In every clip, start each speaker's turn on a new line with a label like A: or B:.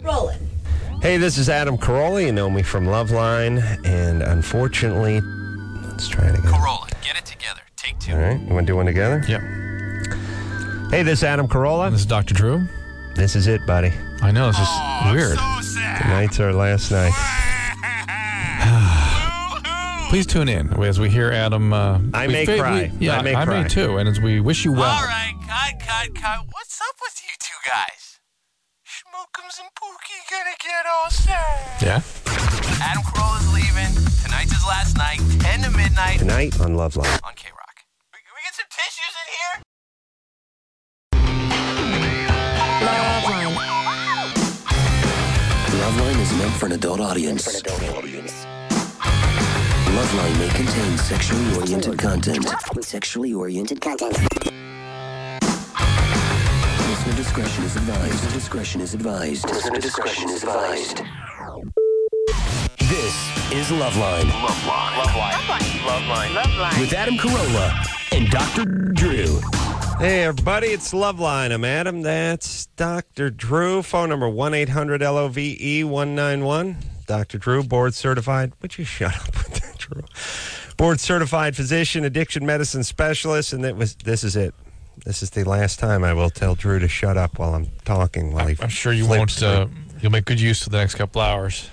A: Rolling.
B: Hey, this is Adam Carolla. You know me from Loveline, and unfortunately, let's try it again.
C: Carolla, get it together. Take two.
B: All right, you want to do one together?
D: Yep.
B: Hey, this is Adam Carolla.
D: This is Dr. Drew.
B: This is it, buddy.
D: I know, this is weird.
C: I'm so sad.
B: Tonight's our last night.
D: Please tune in as we hear Adam.
B: I may cry.
D: Yeah,
B: I may
D: I
B: cry.
D: may too. And as we wish you well.
C: All right, cut. What's up with you two guys? Schmookums and Pookie gonna get all sad.
D: Yeah?
C: Adam Carolla's leaving. Tonight's his last night, 10 to midnight
B: Tonight on Loveline.
C: on K-Rock. We get some tissues in here?
E: Loveline is meant for an adult audience. Loveline may contain sexually oriented content. Listener discretion is advised. This is Loveline. Loveline. With Adam Carolla and Dr. Drew.
B: Hey, everybody, it's Loveline. I'm Adam. That's Dr. Drew. Phone number 1-800-LOVE-191. Dr. Drew, board certified. Would you shut up with that, Drew? Board certified physician, addiction medicine specialist, and this is it. This is the last time I will tell Drew to shut up while I'm talking. While he
D: I'm sure you
B: flips
D: won't.
B: through.
D: You'll make good use of the next couple hours.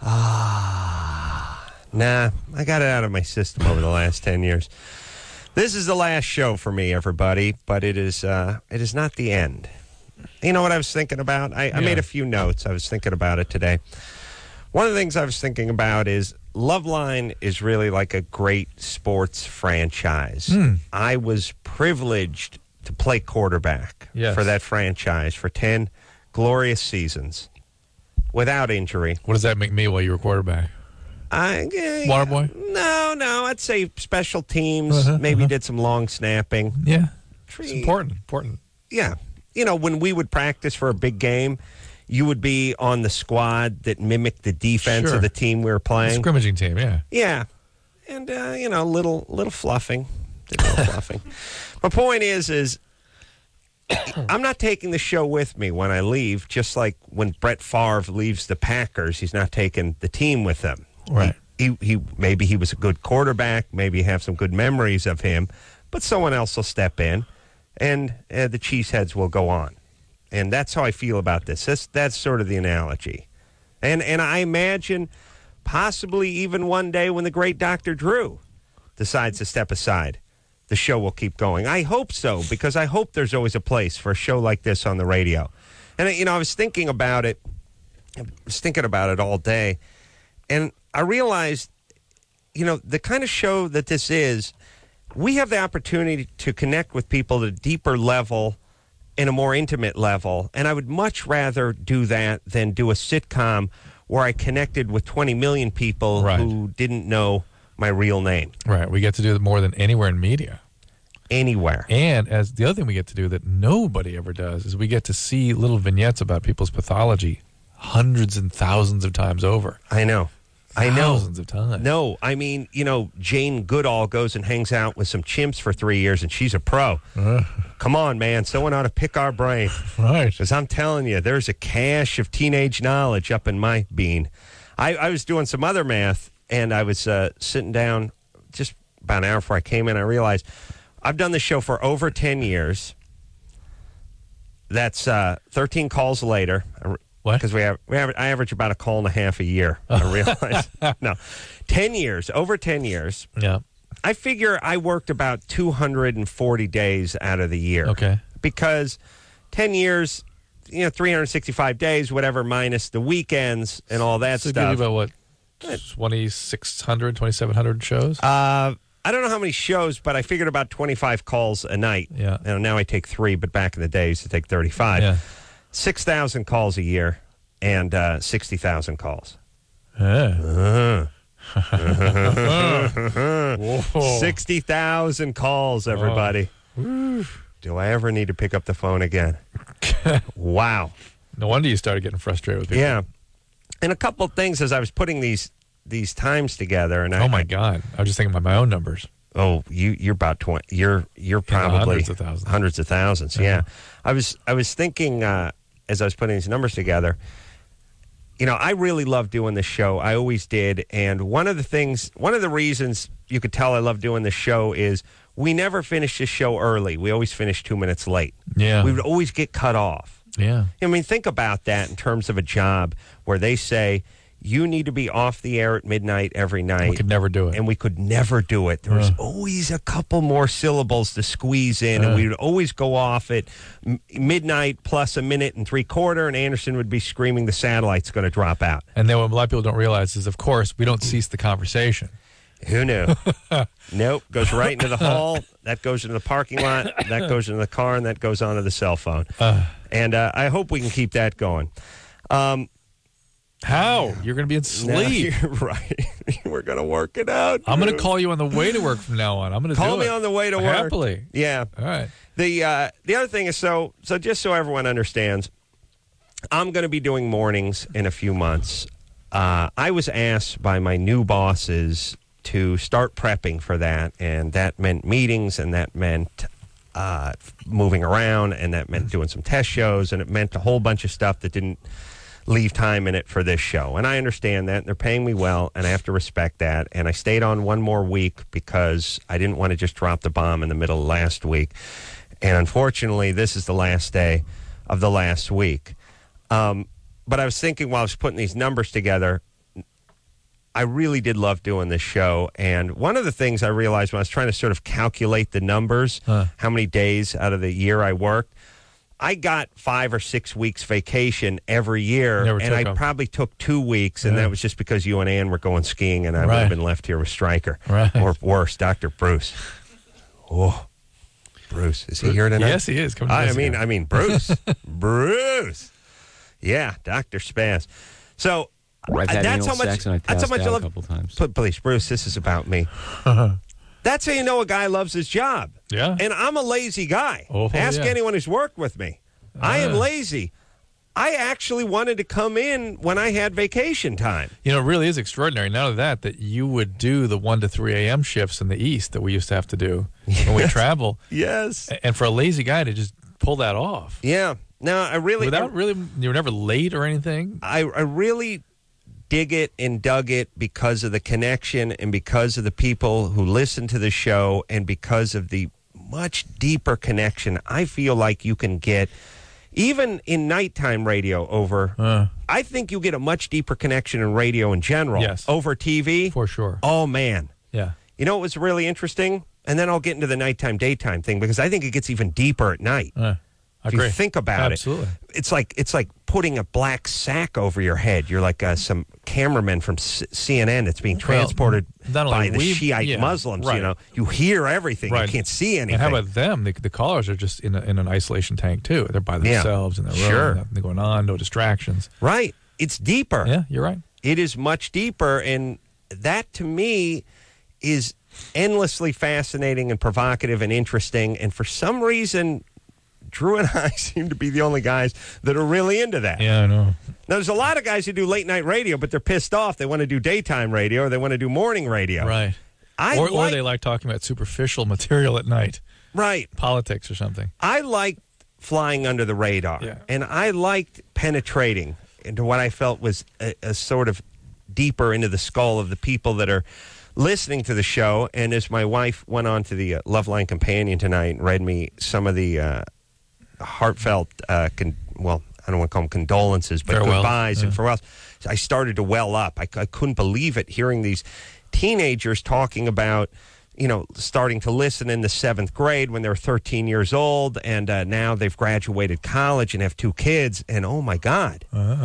B: Nah, I got it out of my system over the last 10 years. This is the last show for me, everybody, but it is not the end. You know what I was thinking about? I made a few notes. I was thinking about it today. One of the things I was thinking about is Loveline is really like a great sports franchise. I was privileged to play quarterback for that franchise for 10 glorious seasons without injury.
D: What does that make me while you were quarterback? Water boy?
B: No. I'd say special teams. Maybe did some long snapping.
D: Yeah. It's important.
B: Yeah. You know, when we would practice for a big game, you would be on the squad that mimicked the defense of the team we were playing.
D: Scrimmaging team, yeah.
B: Yeah. And, little fluffing. Did a little fluffing. My point is I'm not taking the show with me when I leave, just like when Brett Favre leaves the Packers, he's not taking the team with him.
D: Right.
B: He maybe he was a good quarterback, maybe you have some good memories of him, but someone else will step in, and the Cheeseheads will go on. And that's how I feel about this. That's sort of the analogy. And I imagine possibly even one day when the great Dr. Drew decides to step aside, the show will keep going. I hope so, because I hope there's always a place for a show like this on the radio. And, I was thinking about it. I was thinking about it all day. And I realized, the kind of show that this is, we have the opportunity to connect with people at a deeper level, in a more intimate level. And I would much rather do that than do a sitcom where I connected with 20 million people who didn't know my real name.
D: Right. We get to do it more than anywhere in media.
B: Anywhere.
D: And as the other thing we get to do that nobody ever does is we get to see little vignettes about people's pathology hundreds and thousands of times over.
B: I know.
D: Thousands of times.
B: No, I mean, Jane Goodall goes and hangs out with some chimps for 3 years, and she's a pro. Come on, man. Someone ought to pick our brain.
D: Right.
B: Because I'm telling you, there's a cache of teenage knowledge up in my bean. I was doing some other math, and I was sitting down just about an hour before I came in. I realized I've done this show for over 10 years. That's 13 calls later.
D: What?
B: Because I average about a call and a half a year. I realize. No, 10 years, over 10 years.
D: Yeah.
B: I figure I worked about 240 days out of the year.
D: Okay.
B: Because 10 years, 365 days, whatever, minus the weekends and all that
D: So
B: stuff.
D: give you about what? 2,600, 2,700 shows?
B: I don't know how many shows, but I figured about 25 calls a night.
D: Yeah.
B: Now I take 3, but back in the day I used to take 35.
D: Yeah.
B: 6,000 calls a year and 60,000 calls.
D: Yeah.
B: 60,000 calls, everybody. Do I ever need to pick up the phone again? Wow.
D: No wonder you started getting frustrated with people.
B: Yeah. And a couple of things as I was putting these times together. And
D: Oh, my God. I was just thinking about my own numbers.
B: Oh, you're about 20. You're probably
D: hundreds of thousands.
B: Hundreds of thousands. Yeah. I was thinking as I was putting these numbers together. I really love doing this show. I always did. And one of the reasons you could tell I love doing this show is we never finish this show early. We always finish 2 minutes late.
D: Yeah.
B: We would always get cut off.
D: Yeah.
B: I mean, think about that in terms of a job where they say, you need to be off the air at midnight every night.
D: We could never do it.
B: And we could never do it. There was always a couple more syllables to squeeze in, and we would always go off at midnight plus a minute and 3/4, and Anderson would be screaming the satellite's going to drop out.
D: And then what a lot of people don't realize is, of course, we don't cease the conversation.
B: Who knew? Nope. Goes right into the hall. That goes into the parking lot. That goes into the car, and that goes onto the cell phone. And I hope we can keep that going.
D: How? You're going to be in sleep.
B: No, you're right. We're going to work it out.
D: I'm going to call you on the way to work from now on. I'm going to
B: call me on the way to work.
D: Happily.
B: Yeah.
D: All right.
B: The other thing is, so just so everyone understands, I'm going to be doing mornings in a few months. I was asked by my new bosses to start prepping for that, and that meant meetings, and that meant moving around, and that meant doing some test shows, and it meant a whole bunch of stuff that didn't leave time in it for this show. And I understand that, and they're paying me well, and I have to respect that. And I stayed on one more week because I didn't want to just drop the bomb in the middle of last week. And unfortunately, this is the last day of the last week. But I was thinking while I was putting these numbers together, I really did love doing this show. And one of the things I realized when I was trying to sort of calculate the numbers, how many days out of the year I worked, I got 5 or 6 weeks vacation every year, and I probably took 2 weeks, and that was just because you and Ann were going skiing, and I would have been left here with Stryker. Or worse, Dr. Bruce. Oh, Bruce. Is he here tonight?
D: Yes, he is.
B: I mean, Bruce. Bruce. Yeah, Dr. Spaz. So that's how much I love.
E: A couple times.
B: Please, Bruce, this is about me. That's how you know a guy loves his job.
D: Yeah.
B: And I'm a lazy guy. Ask anyone who's worked with me. I am lazy. I actually wanted to come in when I had vacation time.
D: It really is extraordinary. Not only that you would do the 1 to 3 a.m. shifts in the East that we used to have to do when we travel.
B: Yes.
D: And for a lazy guy to just pull that off.
B: Yeah. No, I really...
D: you were never late or anything?
B: I really dig it and dug it because of the connection and because of the people who listen to the show and because of the much deeper connection I feel like you can get even in nighttime radio over. I think you get a much deeper connection in radio in general.
D: Yes.
B: Over TV.
D: For sure.
B: Oh, man.
D: Yeah.
B: You know what was really interesting? And then I'll get into the nighttime, daytime thing because I think it gets even deeper at night. If you think about it, it's like putting a black sack over your head. You're like some cameraman from CNN that's being transported by the Shiite Muslims.
D: Right.
B: You hear everything. You can't see anything.
D: And how about them? The callers are just in an isolation tank too. They're by themselves in their room. Nothing going on. No distractions.
B: Right. It's deeper.
D: Yeah, you're right.
B: It is much deeper, and that to me is endlessly fascinating and provocative and interesting. And for some reason, Drew and I seem to be the only guys that are really into that.
D: Yeah, I know.
B: Now, there's a lot of guys who do late night radio, but they're pissed off. They want to do daytime radio or they want to do morning radio.
D: Right. Or they like talking about superficial material at night.
B: Right.
D: Politics or something.
B: I liked flying under the radar.
D: Yeah.
B: And I liked penetrating into what I felt was a sort of deeper into the skull of the people that are listening to the show. And as my wife went on to the Loveline Companion tonight and read me some of the heartfelt, I don't want to call them condolences, but
D: farewells.
B: Goodbyes and farewells. I started to well up. I couldn't believe it, hearing these teenagers talking about, starting to listen in the 7th grade when they were 13 years old, and now they've graduated college and have 2 kids, and oh my God.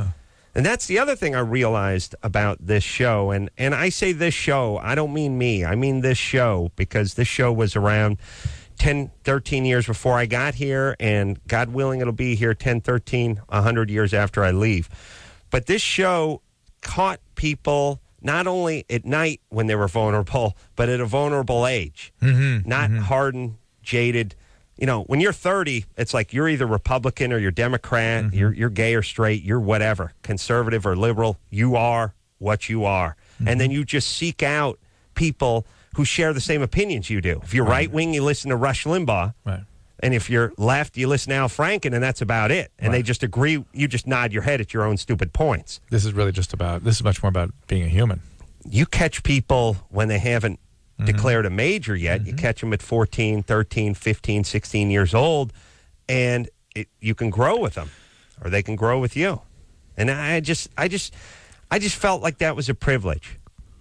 B: And that's the other thing I realized about this show, and I say this show, I don't mean me, I mean this show, because this show was around 10, 13 years before I got here, and God willing, it'll be here 10, 13, 100 years after I leave. But this show caught people not only at night when they were vulnerable, but at a vulnerable age. Not hardened, jaded. When you're 30, it's like you're either Republican or you're Democrat, you're gay or straight, you're whatever, conservative or liberal. You are what you are. And then you just seek out people who share the same opinions you do. If you're right-wing, you listen to Rush Limbaugh.
D: Right.
B: And if you're left, you listen to Al Franken, and that's about it. And they just agree. You just nod your head at your own stupid points.
D: This is much more about being a human.
B: You catch people when they haven't declared a major yet. You catch them at 14, 13, 15, 16 years old, and you can grow with them, or they can grow with you. And I just felt like that was a privilege.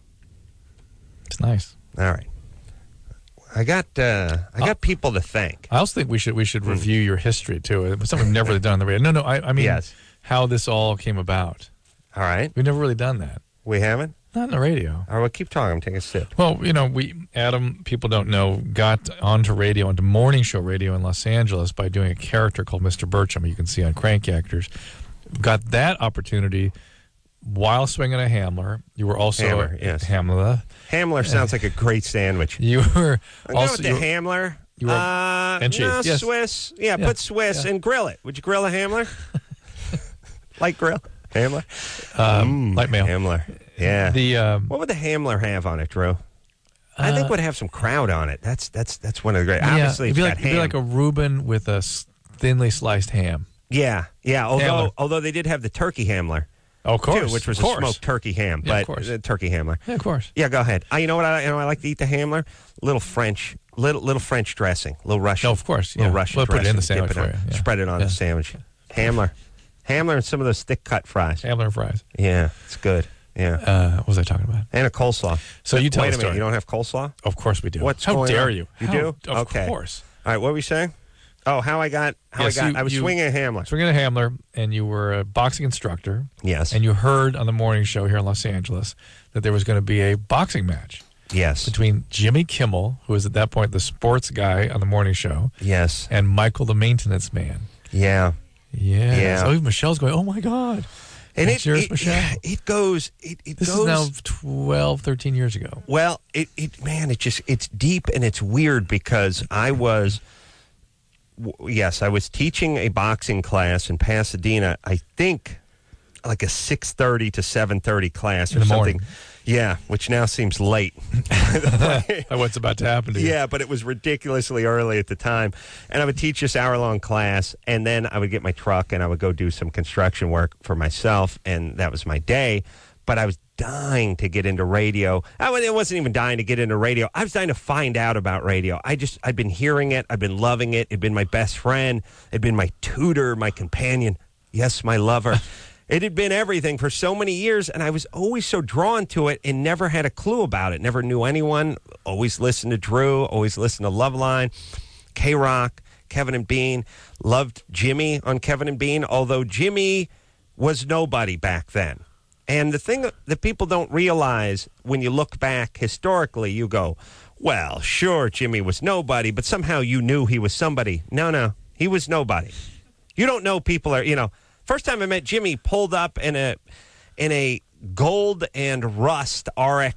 D: It's nice.
B: All right. I got people to thank.
D: I also think we should review your history too. It's something we've never really done on the radio. No, I mean how this all came about.
B: All right.
D: We've never really done that.
B: We haven't?
D: Not on the radio.
B: All right, well, keep talking. I'm taking a sip.
D: Well, Adam, people don't know, got onto morning show radio in Los Angeles by doing a character called Mr. Burcham, you can see on Crank Actors. Got that opportunity while swinging a Hamler. You were also
B: Hammer, yes.
D: Hamler.
B: Hamler sounds like a great sandwich.
D: You were
B: I'm
D: also
B: going with the Hamler.
D: You were and cheese.
B: No,
D: Yes.
B: Swiss. Yeah, put Swiss and grill it. Would you grill a Hamler? Light grill. Hamler.
D: Light mail.
B: Hamler. Yeah.
D: What
B: would the Hamler have on it, Drew? I think it would have some crowd on it. That's one of the great. Obviously,
D: it'd
B: it's
D: be like a Reuben with a thinly sliced ham.
B: Yeah. Although they did have the turkey Hamler.
D: Oh, of course,
B: too, which was a smoked turkey ham,
D: Yeah,
B: but
D: of course.
B: Turkey Hamler.
D: Yeah, of course.
B: Yeah, go ahead. You know what? I like to eat the Hamler. Little French dressing, little Russian.
D: No, of course.
B: Little
D: Yeah.
B: Russian
D: We'll
B: dressing.
D: put it in the
B: Dip
D: sandwich for
B: on-
D: you. Yeah.
B: Spread it on the sandwich. Hamler, and some of those thick cut fries.
D: Hamler and fries.
B: Yeah, it's good. Yeah,
D: What was I talking about?
B: and a coleslaw.
D: So you tell
B: Wait
D: the
B: a minute,
D: story.
B: you don't have coleslaw?
D: Of course we do.
B: What's
D: How
B: going
D: dare
B: on?
D: you?
B: You
D: How-
B: do?
D: Of
B: Okay.
D: course.
B: All right, what were we saying? Oh, how I was swinging a Hamler.
D: Swinging a Hamler, and you were a boxing instructor.
B: Yes.
D: And you heard on the morning show here in Los Angeles that there was going to be a boxing match
B: Yes.
D: between Jimmy Kimmel, who was at that point the sports guy on the morning show,
B: Yes.
D: and Michael the maintenance man.
B: Yeah.
D: Yeah. So even Michelle's going, oh, my God.
B: And
D: Cheers, Michelle.
B: It goes.
D: This is now 12, 13 years ago.
B: Well, it's deep and it's weird because I was teaching a boxing class in Pasadena. I think like a 6:30 to 7:30 class or
D: In the
B: something.
D: morning.
B: Yeah, which now seems late.
D: What's about to happen to you?
B: Yeah, but it was ridiculously early at the time. And I would teach this hour-long class, and then I would get my truck and I would go do some construction work for myself, and that was my day. But I was dying to get into radio. I wasn't even dying to get into radio. I was dying to find out about radio. I'd been hearing it. I'd been loving it. It'd been my best friend. It'd been my tutor, my companion. Yes, my lover. It had been everything for so many years, and I was always so drawn to it and never had a clue about it. Never knew anyone. Always listened to Drew. Always listened to Loveline, K-Rock, Kevin and Bean. Loved Jimmy on Kevin and Bean, although Jimmy was nobody back then. And the thing that people don't realize when you look back historically, you go, well, sure, Jimmy was nobody, but somehow you knew he was somebody. No, he was nobody. You don't know people are, First time I met Jimmy, pulled up in a gold and rust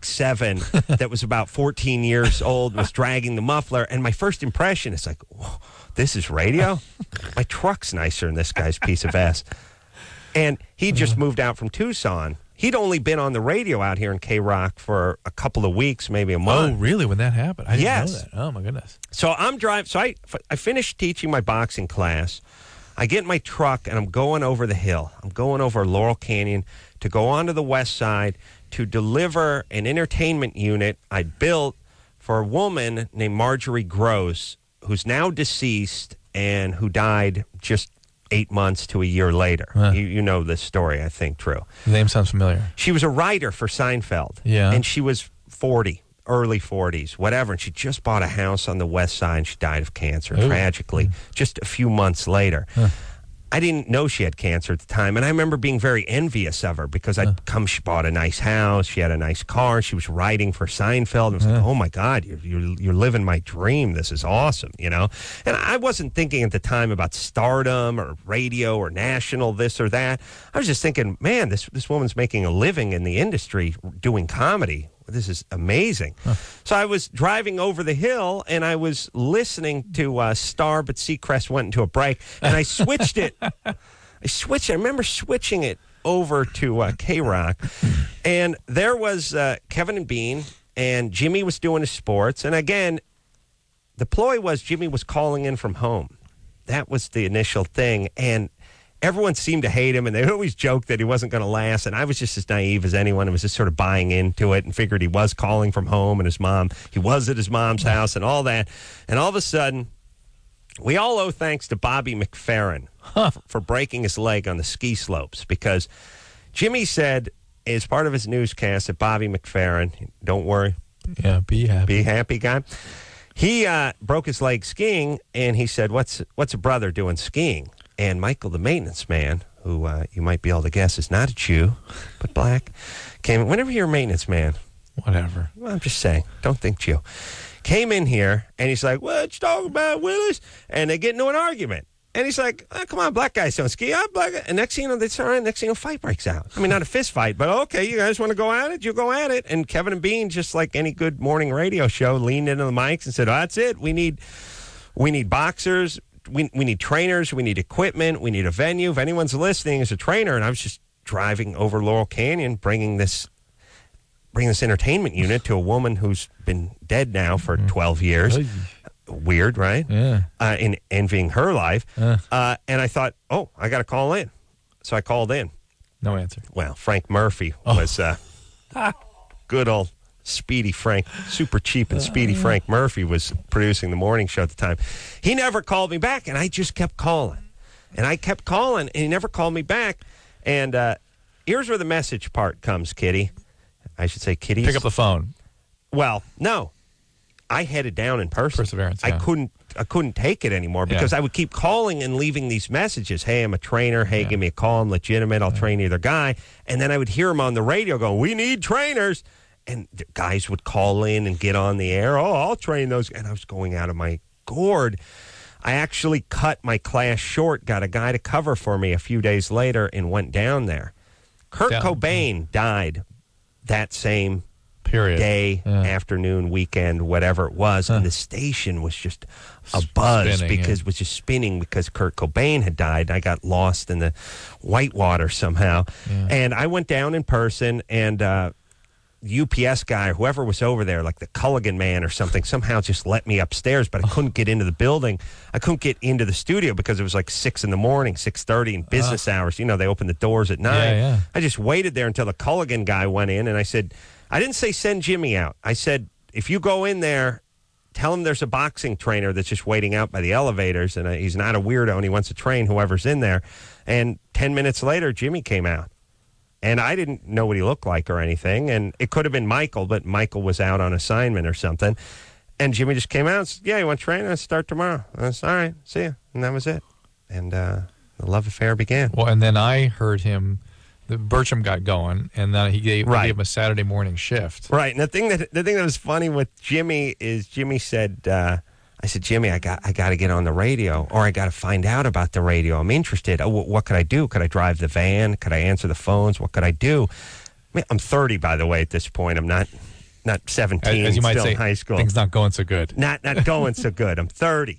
B: RX-7 that was about 14 years old, was dragging the muffler, and my first impression is like, whoa, this is radio? My truck's nicer than this guy's piece of ass. And he just moved out from Tucson. He'd only been on the radio out here in K-Rock for a couple of weeks, maybe a month.
D: Oh, really? When that happened? I didn't
B: Yes.
D: know that. Oh, my goodness.
B: So I'm driving. So I finished teaching my boxing class. I get in my truck, and I'm going over the hill. I'm going over Laurel Canyon to go onto the west side to deliver an entertainment unit I built for a woman named Marjorie Gross, who's now deceased and who died just 8 months to a year later.
D: Huh.
B: You know this story, I think, Drew.
D: The name sounds familiar.
B: She was a writer for Seinfeld.
D: Yeah.
B: And she was 40, early 40s, whatever. And she just bought a house on the west side, and she died of cancer,
D: Ooh.
B: tragically, just a few months later.
D: Huh.
B: I didn't know she had cancer at the time, and I remember being very envious of her because she bought a nice house, she had a nice car, she was writing for Seinfeld, and I was like, oh my God, you're living my dream, this is awesome, And I wasn't thinking at the time about stardom or radio or national this or that. I was just thinking, man, this woman's making a living in the industry doing comedy. This is amazing. Huh. So I was driving over the hill, and I was listening to Star, but Seacrest went into a break, and I switched it. I remember switching it over to K-Rock, and there was Kevin and Bean, and Jimmy was doing his sports. And again, the ploy was Jimmy was calling in from home. That was the initial thing, and everyone seemed to hate him, and they always joked that he wasn't going to last, and I was just as naive as anyone and was just sort of buying into it and figured he was calling from home, and he was at his mom's house and all that. And all of a sudden, we all owe thanks to Bobby McFerrin for breaking his leg on the ski slopes, because Jimmy said, as part of his newscast, that Bobby McFerrin, don't worry.
D: Yeah, be happy.
B: Be happy, guy. He broke his leg skiing, and he said, what's a brother doing skiing? And Michael, the maintenance man, who you might be able to guess is not a Jew, but black, came. Whenever you're a maintenance man,
D: Whatever.
B: well, I'm just saying, don't think Jew. Came in here, and he's like, what you talking about, Willis? And they get into an argument. And he's like, oh, come on, black guys don't ski. I'm black. And next thing you know, next thing you know, fight breaks out. I mean, not a fist fight, but okay, you guys want to go at it? You go at it. And Kevin and Bean, just like any good morning radio show, leaned into the mics and said, oh, that's it. We need boxers. We need trainers. We need equipment. We need a venue. If anyone's listening as a trainer, and I was just driving over Laurel Canyon, bringing this entertainment unit to a woman who's been dead now for 12 years. Weird, right?
D: Yeah.
B: In envying her life. And I thought, oh, I got to call in. So I called in.
D: No answer.
B: Well, Frank Murphy was good old Speedy Frank, super cheap and speedy Frank Murphy was producing the morning show at the time. He never called me back, and I just kept calling. And I kept calling, and he never called me back. And here's where the message part comes, Kitty. I should say Kitty.
D: Pick up the phone.
B: Well, no. I headed down in person.
D: Perseverance, yeah.
B: I couldn't take it anymore because I would keep calling and leaving these messages. Hey, I'm a trainer. Hey, give me a call. I'm legitimate. I'll train either guy. And then I would hear him on the radio going, we need trainers. And the guys would call in and get on the air. Oh, I'll train those. And I was going out of my gourd. I actually cut my class short, got a guy to cover for me a few days later, and went down there. Kurt Cobain died that same day, afternoon, weekend, whatever it was, and the station was just a buzz because it was just spinning because Kurt Cobain had died. I got lost in the whitewater somehow, and I went down in person, and UPS guy, whoever was over there, like the Culligan man or something, somehow just let me upstairs, but I couldn't get into the building. I couldn't get into the studio because it was like 6 in the morning, 6:30 in business hours. You know, they open the doors at 9. I just waited there until the Culligan guy went in, and I said, I didn't say send Jimmy out. I said, if you go in there, tell him there's a boxing trainer that's just waiting out by the elevators, and he's not a weirdo, and he wants to train whoever's in there. And 10 minutes later, Jimmy came out. And I didn't know what he looked like or anything. And it could have been Michael, but Michael was out on assignment or something. And Jimmy just came out and said, yeah, you want to train? I'll start tomorrow. I said, all right, see ya. And that was it. And the love affair began.
D: Well, and then I heard him, the Bertram got going, and then he gave him a Saturday morning shift.
B: Right. And the thing that was funny with Jimmy is Jimmy said, I said, Jimmy, I got to get on the radio, or I got to find out about the radio. I'm interested. Oh, what could I do? Could I drive the van? Could I answer the phones? What could I do? I mean, I'm 30, by the way, at this point. I'm not 17,
D: as you might
B: still
D: say,
B: in high school.
D: Things not going so good.
B: Not going so good. I'm 30.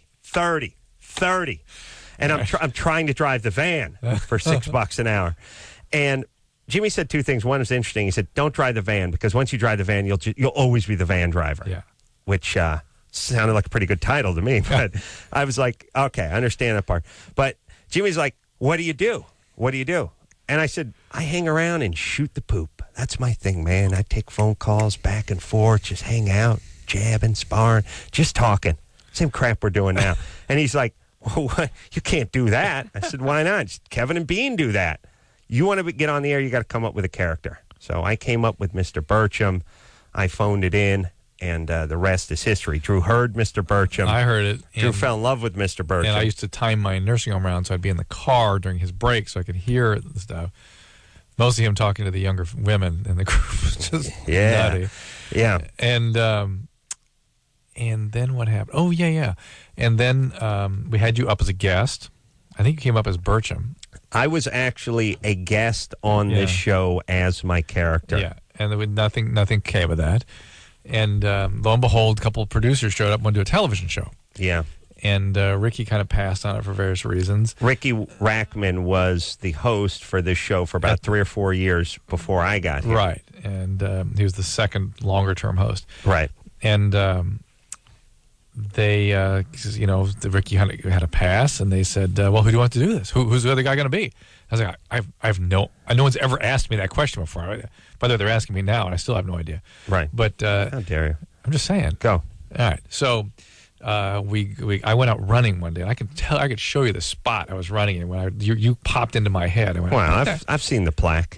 B: And I'm trying to drive the van for $6 an hour. And Jimmy said two things. One was interesting. He said, don't drive the van, because once you drive the van, you'll always be the van driver.
D: Yeah.
B: Which sounded like a pretty good title to me, but I was like, okay, I understand that part. But Jimmy's like, what do you do? What do you do? And I said, I hang around and shoot the poop. That's my thing, man. I take phone calls back and forth, just hang out, jabbing, sparring, just talking. Same crap we're doing now. And he's like, well, what? You can't do that. I said, why not? Just Kevin and Bean do that. You want to get on the air, you got to come up with a character. So I came up with Mr. Bertram. I phoned it in. And the rest is history. Drew heard Mr. Bertram.
D: I heard it.
B: Drew fell in love with Mr. Bertram.
D: And I used to time my nursing home around, so I'd be in the car during his break so I could hear the stuff. Mostly him talking to the younger women in the group. Just nutty.
B: Yeah.
D: And then what happened? Oh, yeah. And then we had you up as a guest. I think you came up as Bertram.
B: I was actually a guest on this show as my character.
D: Yeah, and there was nothing came of that. And lo and behold, a couple of producers showed up and wanted to do a television show.
B: Yeah.
D: And Ricky kind of passed on it for various reasons.
B: Ricky Rackman was the host for this show for about 3 or 4 years before I got here.
D: Right. And he was the second longer-term host.
B: Right.
D: And they, 'cause, Ricky had a pass, and they said, "Well, who do you want to do this? Who's the other guy going to be?" I was like, no one's ever asked me that question before. By the way, they're asking me now, and I still have no idea.
B: Right.
D: But
B: How dare you?
D: I'm just saying.
B: Go.
D: All right. So I went out running one day, and I could show you the spot I was running in when you popped into my head. I went,
B: Well, I've seen the plaque.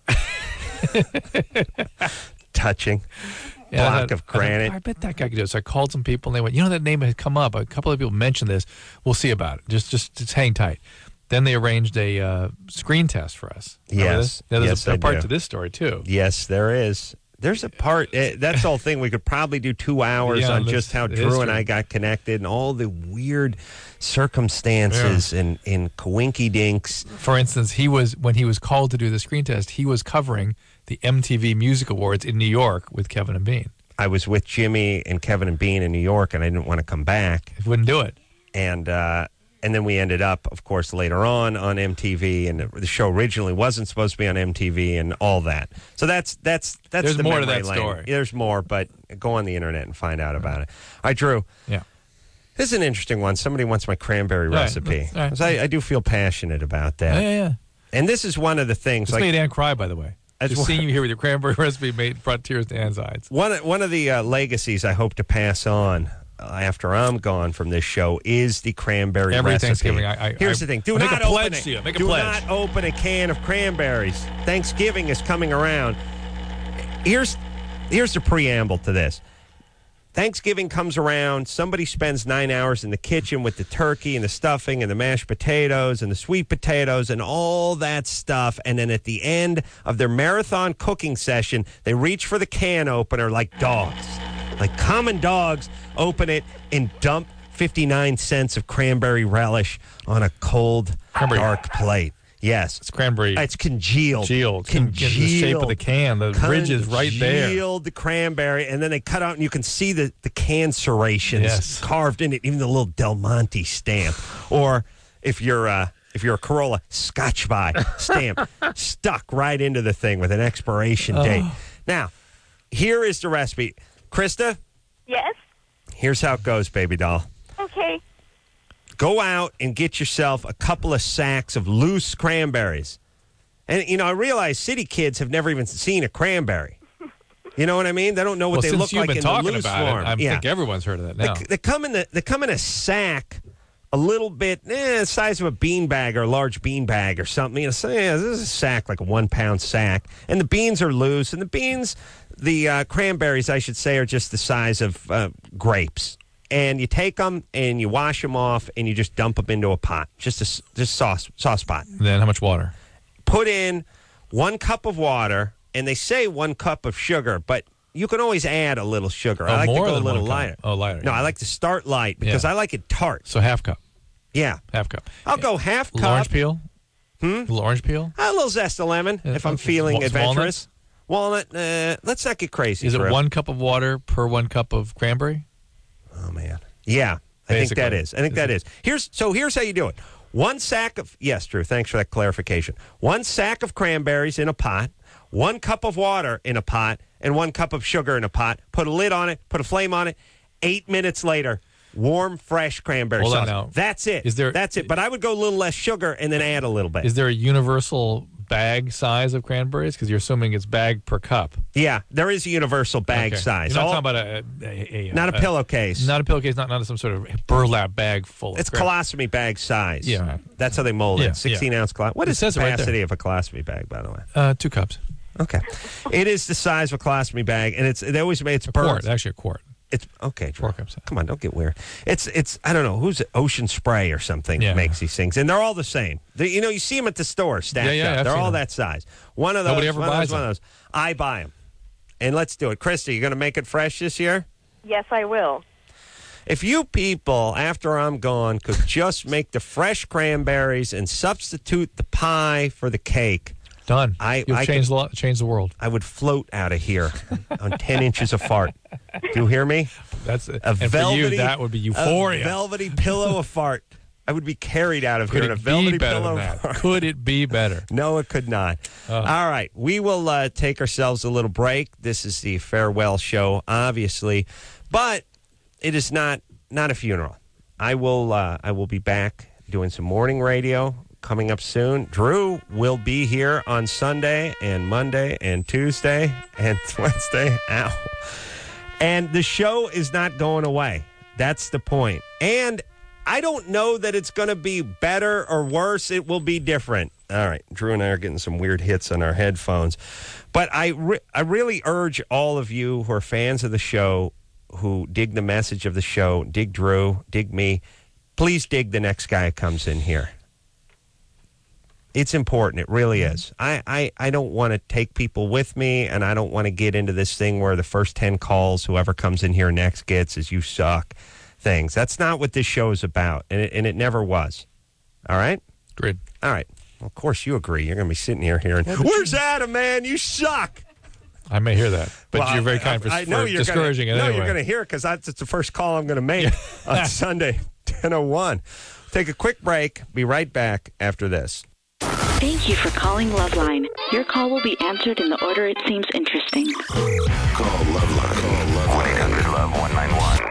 B: Touching. Block of granite.
D: I bet that guy could do it. So I called some people, and they went, that name had come up. A couple of people mentioned this. We'll see about it. Just hang tight. Then they arranged a screen test for us.
B: Yes.
D: There's a part
B: do.
D: to this story, too.
B: Yes, there is. There's a part. That's the whole thing. We could probably do 2 hours on just how Drew and I got connected and all the weird circumstances and coinky dinks.
D: For instance, when he was called to do the screen test, he was covering the MTV Music Awards in New York with Kevin and Bean.
B: I was with Jimmy and Kevin and Bean in New York, and I didn't want to come back.
D: He wouldn't do it.
B: And then we ended up, of course, later on MTV, and the show originally wasn't supposed to be on MTV, and all that. So that's
D: There's
B: the
D: more to
B: memory
D: that
B: lane.
D: story.
B: There's more, but go on the internet and find out about it. All right, Drew.
D: Yeah.
B: This is an interesting one. Somebody wants my cranberry recipe.
D: All right.
B: 'Cause I do feel passionate about that.
D: Yeah.
B: And this is one of the things.
D: This made Ann cry, by the way. Just seeing you here with your cranberry recipe brought tears to Ann's eyes.
B: One of the legacies I hope to pass on after I'm gone from this show is the cranberry
D: Every
B: recipe.
D: Thanksgiving,
B: Here's the thing: do
D: make
B: not
D: a
B: open
D: pledge
B: it.
D: to you. Make a
B: do
D: pledge.
B: not open a can of cranberries. Thanksgiving is coming around. Here's the preamble to this. Thanksgiving comes around. Somebody spends 9 hours in the kitchen with the turkey and the stuffing and the mashed potatoes and the sweet potatoes and all that stuff. And then at the end of their marathon cooking session, they reach for the can opener like dogs. Like common dogs, open it and dump 59 cents of cranberry relish on a cold, dark plate. Yes.
D: It's cranberry.
B: It's congealed.
D: Congealed. The shape of the can. The ridge is right there.
B: Congealed the cranberry, and then they cut out, and you can see the can serrations carved in it, even the little Del Monte stamp. Or if you're a Corolla, Scotch by stamp stuck right into the thing with an expiration date. Now, here is the recipe. Krista?
A: Yes?
B: Here's how it goes, baby doll.
A: Okay.
B: Go out and get yourself a couple of sacks of loose cranberries. And, I realize city kids have never even seen a cranberry. You know what I mean? They don't know what they look like in the loose form.
D: I think everyone's heard of that now.
B: They come in a sack, a little bit, the size of a beanbag or a large beanbag or something. This is a sack, like a 1 pound sack. And the beans are loose. And the cranberries, I should say, are just the size of grapes. And you take them and you wash them off and you just dump them into a pot, just sauce pot.
D: Then how much water?
B: Put in 1 cup of water, and they say 1 cup of sugar, but you can always add a little sugar. I like to go a little lighter.
D: Oh, lighter.
B: No, I like to start light because I like it tart.
D: So half cup.
B: Yeah.
D: Half cup.
B: I'll go half cup.
D: Orange peel? Little orange peel?
B: A little zest of lemon if I'm feeling adventurous. Walnut, let's not get crazy.
D: Is it 1 cup of water per 1 cup of cranberry?
B: Oh, man. Yeah, I think that is. Here's how you do it. 1 sack of, yes, Drew, thanks for that clarification. 1 sack of cranberries in a pot, 1 cup of water in a pot, and 1 cup of sugar in a pot. Put a lid on it, put a flame on it. 8 minutes later, warm, fresh cranberry sauce.
D: Hold on now.
B: That's it. That's it. But I would go a little less sugar and then add a little bit.
D: Is there a universal bag size of cranberries? Because you're assuming it's bag per cup.
B: Yeah, there is a universal bag size.
D: You're not talking about
B: not a pillowcase.
D: Not a pillowcase, not some sort of burlap bag full of
B: It's colostomy bag size.
D: Yeah.
B: That's how they mold it. 16-ounce colostomy. What is the capacity of a colostomy bag, by the way?
D: 2 cups.
B: Okay. It is the size of a colostomy bag, and it's
D: a quart. Actually, a quart.
B: It's okay.
D: 4 cups.
B: Come on, don't get weird. It's I don't know who's it, Ocean Spray or something makes these things, and they're all the same. You see them at the store stacked up. They're all that size. One of those.
D: Nobody ever buys
B: one of those. I buy them, and let's do it. Krista, you going to make it fresh this year?
A: Yes, I will.
B: If you people, after I'm gone, could just make the fresh cranberries and substitute the pie for the cake.
D: Done. You'll change the world.
B: I would float out of here on 10 inches of fart. Do you hear me?
D: And for you, that would be euphoria.
B: A velvety pillow of fart. I would be carried out of here in a velvety pillow of fart.
D: Could it be better?
B: No, it could not. All right. We will take ourselves a little break. This is the farewell show, obviously. But it is not not a funeral. I will be back doing some morning radio coming up soon. Drew will be here on Sunday and Monday and Tuesday and Wednesday. Ow. And the show is not going away. That's the point. And I don't know that it's going to be better or worse. It will be different. All right. Drew and I are getting some weird hits on our headphones. But I really urge all of you who are fans of the show, who dig the message of the show, dig Drew, dig me, please dig the next guy who comes in here. It's important. It really is. I don't want to take people with me, and I don't want to get into this thing where the first 10 calls, whoever comes in here next gets is you suck things. That's not what this show is about, and it never was. All right?
D: Great.
B: All right. Well, of course you agree. You're going to be sitting here hearing, where's Adam, man? You suck.
D: I may hear that, but
B: Well,
D: you're very kind for discouraging it
B: No,
D: anyway.
B: you're going to hear it because it's the first call I'm going to make on Sunday, 10:01. Take a quick break. Be right back after this.
F: Thank you for calling Loveline. Your call will be answered in the order it seems interesting.
G: Call Loveline. 1-800-LOVE-191.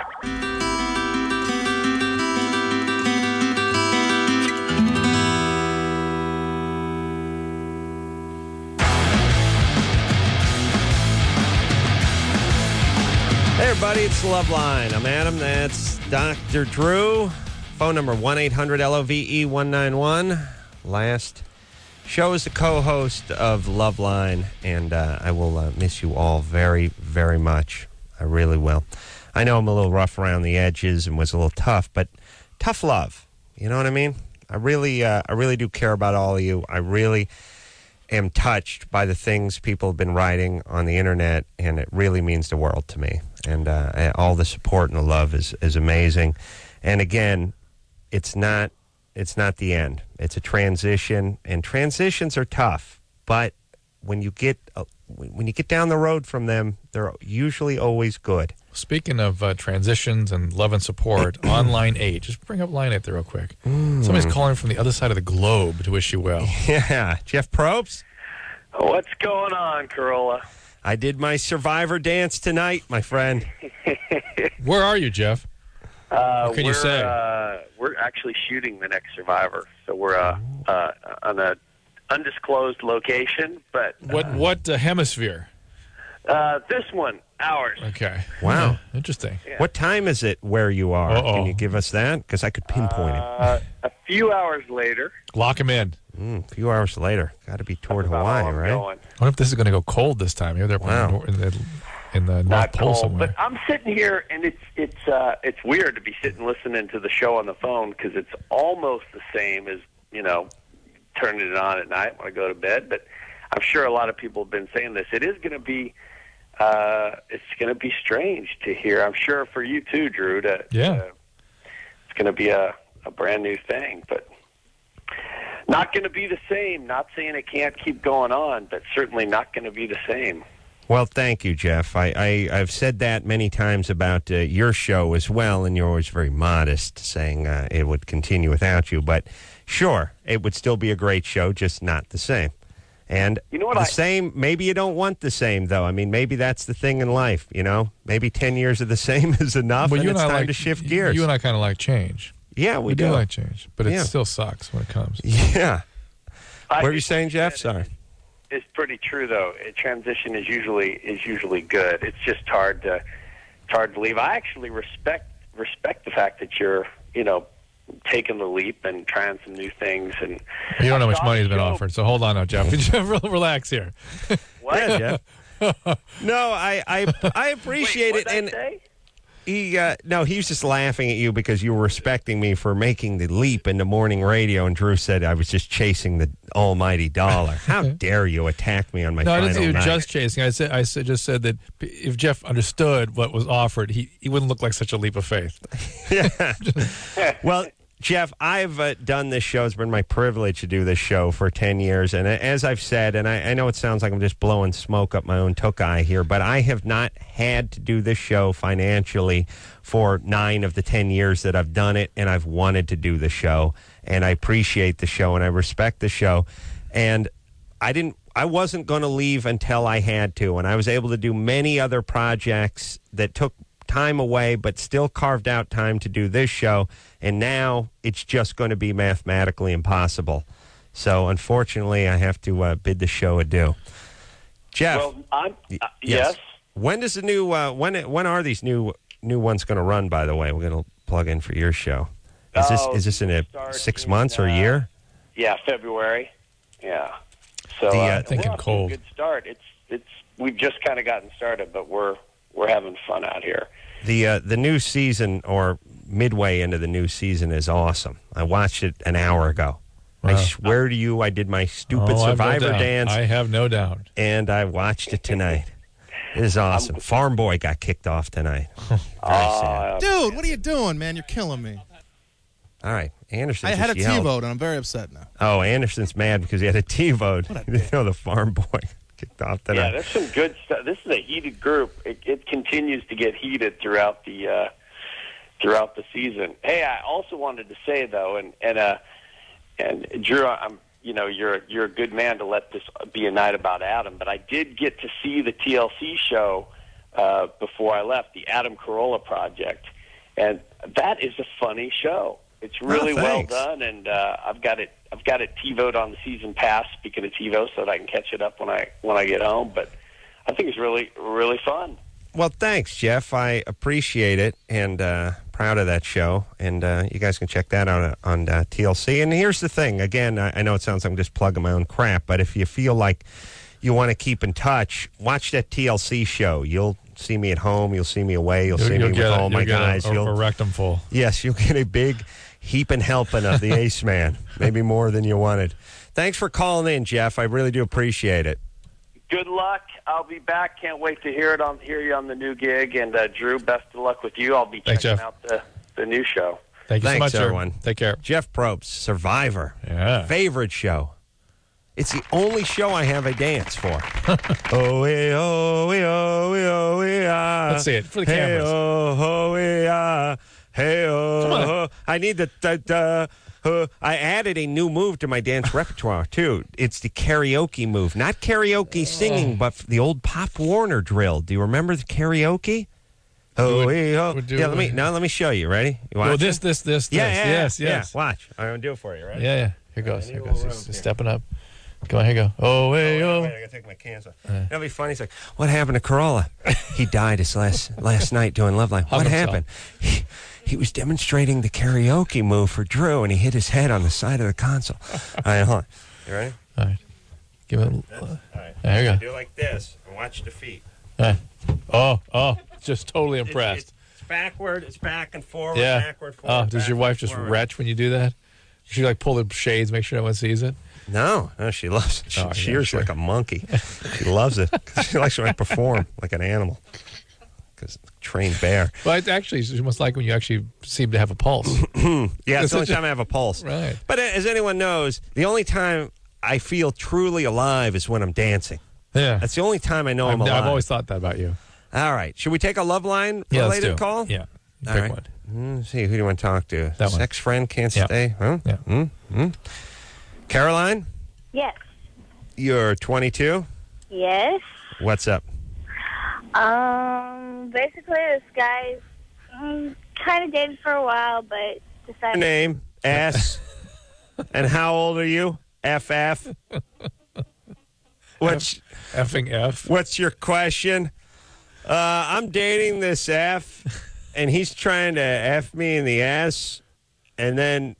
B: Hey, everybody, it's Loveline. I'm Adam. That's Dr. Drew. Phone number 1-800-LOVE-191. Last show as the co-host of Loveline, and I will miss you all very, very much. I really will. I know I'm a little rough around the edges and was a little tough, but tough love. You know what I mean? I really do care about all of you. I really am touched by the things people have been writing on the internet, and it really means the world to me. And all the support and the love is amazing. And again, it's not the end. It's a transition, and transitions are tough. But when you get down the road from them, they're usually always good.
D: Speaking of transitions and love and support, on line 8, just bring up line 8 there real quick. Somebody's calling from the other side of the globe to wish you well.
B: Yeah, Jeff Probst.
H: What's going on, Corolla?
B: I did my Survivor dance tonight, my friend.
D: Where are you, Jeff? What can you say?
H: We're actually shooting the next Survivor, so we're on an undisclosed location. But
D: What hemisphere?
H: this one, ours.
D: Okay.
B: Wow.
D: Interesting.
H: Yeah.
B: What time is it where you are?
D: Uh-oh.
B: Can you give us that? Because I could pinpoint it.
H: A few hours later.
D: Lock him in.
B: A few hours later. Got to be toward
H: That's about
B: Hawaii,
H: how I'm
B: right?
H: going.
D: I wonder if this is going to go cold this time. Maybe they're
B: Wow.
D: in the North
H: Not
D: Pole
H: cold,
D: somewhere.
H: but I'm sitting here, and it's weird to be sitting listening to the show on the phone because it's almost the same as turning it on at night when I go to bed. But I'm sure a lot of people have been saying this. It is going to be strange to hear. I'm sure for you too, Drew. It's going to be a brand new thing, but not going to be the same. Not saying it can't keep going on, but certainly not going to be the same.
B: Well, thank you, Jeff. I've said that many times about your show as well, and you're always very modest, saying it would continue without you. But sure, it would still be a great show, just not the same. And
H: You know what
B: same, maybe you don't want the same, though. I mean, maybe that's the thing in life, Maybe 10 years of the same is enough,
D: Well,
B: and
D: you
B: it's
D: and I
B: time
D: like
B: to shift gears.
D: You and I kind of like change.
B: Yeah, we
D: do
B: do.
D: like change, but it
B: Yeah.
D: still sucks when it comes.
B: Yeah.
H: I
B: What were you
H: think
B: saying, Jeff? Sorry.
H: It's pretty true, though. A transition is usually good. It's just hard to leave. I actually respect the fact that you're taking the leap and trying some new things. And
D: You don't know how much
H: I saw
D: money's
H: the
D: been
H: show.
D: offered, so hold on now, Jeff. Relax here.
H: What?
B: Yeah, Jeff. No, I appreciate
H: Wait,
B: it. And
H: say?
B: he was just laughing at you because you were respecting me for making the leap into morning radio, and Drew said I was just chasing the almighty dollar. How dare you attack me on my
D: No, I
B: final
D: didn't say you were
B: night?
D: just chasing. I just said that if Jeff understood what was offered, he wouldn't look like such a leap of faith.
B: Well, Jeff, I've done this show. It's been my privilege to do this show for 10 years. And as I've said, and I know it sounds like I'm just blowing smoke up my own took-eye here, but I have not had to do this show financially for 9 of the 10 years that I've done it, and I've wanted to do the show. And I appreciate the show, and I respect the show. And I wasn't going to leave until I had to, and I was able to do many other projects that took time away, but still carved out time to do this show. And now it's just going to be mathematically impossible. So, unfortunately, I have to bid the show adieu. Jeff.
H: Well, yes.
B: When does the new? When are these new ones going to run? By the way, we're going to plug in for your show. Is this in 6 months or a year?
H: Yeah, February. Yeah. So
D: thinking
H: we're off to
D: cold.
H: a good start. We've just kind of gotten started, but we're having fun out here.
B: The new season or midway into the new season is awesome. I watched it an hour ago.
D: Wow.
B: I swear to you, I did my stupid Survivor dance.
D: I have no doubt.
B: And I watched it tonight. It is awesome. Farm Boy got kicked off tonight. Very sad.
I: Dude, what are you doing, man? You're killing me.
B: All right, Anderson.
I: I had a
B: yelled.
I: T-vote, and I'm very upset now.
B: Oh, Anderson's mad because he had a T-vote. The Farm Boy kicked off tonight.
H: Yeah, there's some good stuff. This is a heated group. It continues to get heated throughout the season. Hey, I also wanted to say though, and Drew, you're a good man to let this be a night about Adam, but I did get to see the TLC show before I left, the Adam Carolla Project, and that is a funny show. It's really well done, and I've got it TiVo'd on the season pass. Speaking of TiVo, so that I can catch it up when I get home. But I think it's really really fun.
B: Well, thanks, Jeff. I appreciate it, and proud of that show. And you guys can check that out on TLC. And here's the thing. Again, I know it sounds like I'm just plugging my own crap, but if you feel like you want to keep in touch, watch that TLC show. You'll see me at home. You'll see me away. You'll see me with all my guys.
D: You'll get a rectum full.
B: Yes, you'll get a big heaping helping of the Ace Man, maybe more than you wanted. Thanks for calling in, Jeff. I really do appreciate it.
H: Good luck. I'll be back. Can't wait to hear you on the new gig. And Drew, best of luck with you. I'll be checking out the new show.
D: Thank you so much,
B: everyone.
D: Take care.
B: Jeff Probst, Survivor.
D: Yeah.
B: Favorite show. It's the only show I have a dance for. Oh, we, oh, we, oh, we, oh, we, ah.
D: Let's see it for the
B: hey,
D: cameras.
B: Oh, we, ah. Hey, oh, I need the I added a new move to my dance repertoire, too. It's the karaoke move. Not karaoke singing, but the old Pop Warner drill. Do you remember the karaoke? Oh, let me show you. Ready? You watch
D: this. Yes.
B: Watch. I'm going to do it for you, right?
D: Yeah. Here goes. He's stepping up. Come on, here you go. Oh, hey, oh.
B: Wait, I got to take my cans off. That'll be funny. He's like, what happened to Carolla? He died his last night doing Love Line. What happened? He was demonstrating the karaoke move for Drew, and he hit his head on the side of the console. All right, hold on. You ready?
D: All right. Give it.
B: All right.
D: There you go.
B: Do it like this, and watch the feet.
D: Oh, just totally impressed.
B: It's backward. It's back and forward.
D: Yeah.
B: Backward, forward.
D: Oh, does your wife just retch when you do that? Does she pull the shades, make sure no one sees it?
B: No, she loves it. She cheers like a monkey. She loves it. She likes to perform like an animal. Because trained bear.
D: Well, it's actually, she must like when you actually seem to have a pulse.
B: Yeah, it's the only time I have a pulse.
D: Right.
B: But as anyone knows, the only time I feel truly alive is when I'm dancing.
D: Yeah.
B: That's the only time I know I'm alive.
D: I've always thought that about you.
B: All right. Should we take a Love Line
D: let's
B: related
D: do it.
B: call?
D: Yeah.
B: All
D: Pick
B: right.
D: one.
B: Let's see, who do you want to talk to?
D: That one.
B: Sex friend can't stay? Huh?
D: Yeah.
B: Caroline,
A: Yes.
B: you're 22.
A: Yes.
B: What's up?
A: Basically, this guy's kind of dated for a while, but decided.
B: Your name, S, and how old are you? FF.
D: Effing F.
B: What's your question? I'm dating this F, and he's trying to F me in the ass, and then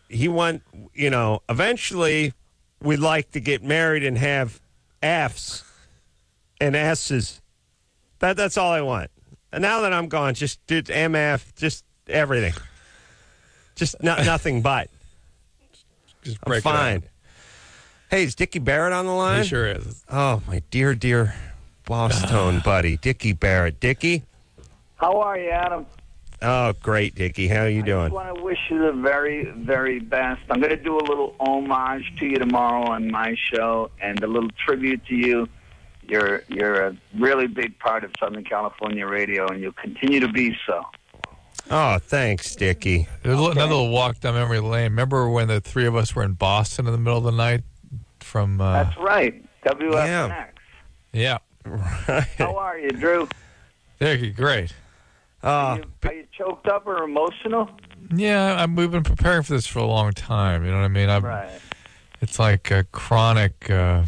B: eventually we'd like to get married and have Fs and S's. That's all I want. And now that I'm gone, just do MF, just everything. Just nothing but.
D: Just break
B: I'm fine.
D: it out.
B: Hey, is Dickie Barrett on the line?
D: He sure is.
B: Oh, my dear Boston buddy, Dickie Barrett. Dickie?
J: How are you, Adam?
B: Oh, great, Dickie. How are you doing?
J: I just want to wish you the very, very best. I'm going to do a little homage to you tomorrow on my show and a little tribute to you. You're a really big part of Southern California radio, and you'll continue to be so.
B: Oh, thanks, Dickie.
D: There's another little walk down memory lane. Remember when the three of us were in Boston in the middle of the night?
J: That's right, WFNX.
D: Yeah.
B: Right.
J: How are you, Drew?
D: There you go. Great.
J: Are you choked up or emotional?
D: Yeah, we've been preparing for this for a long time. You know what I mean?
J: Right.
D: It's like a chronic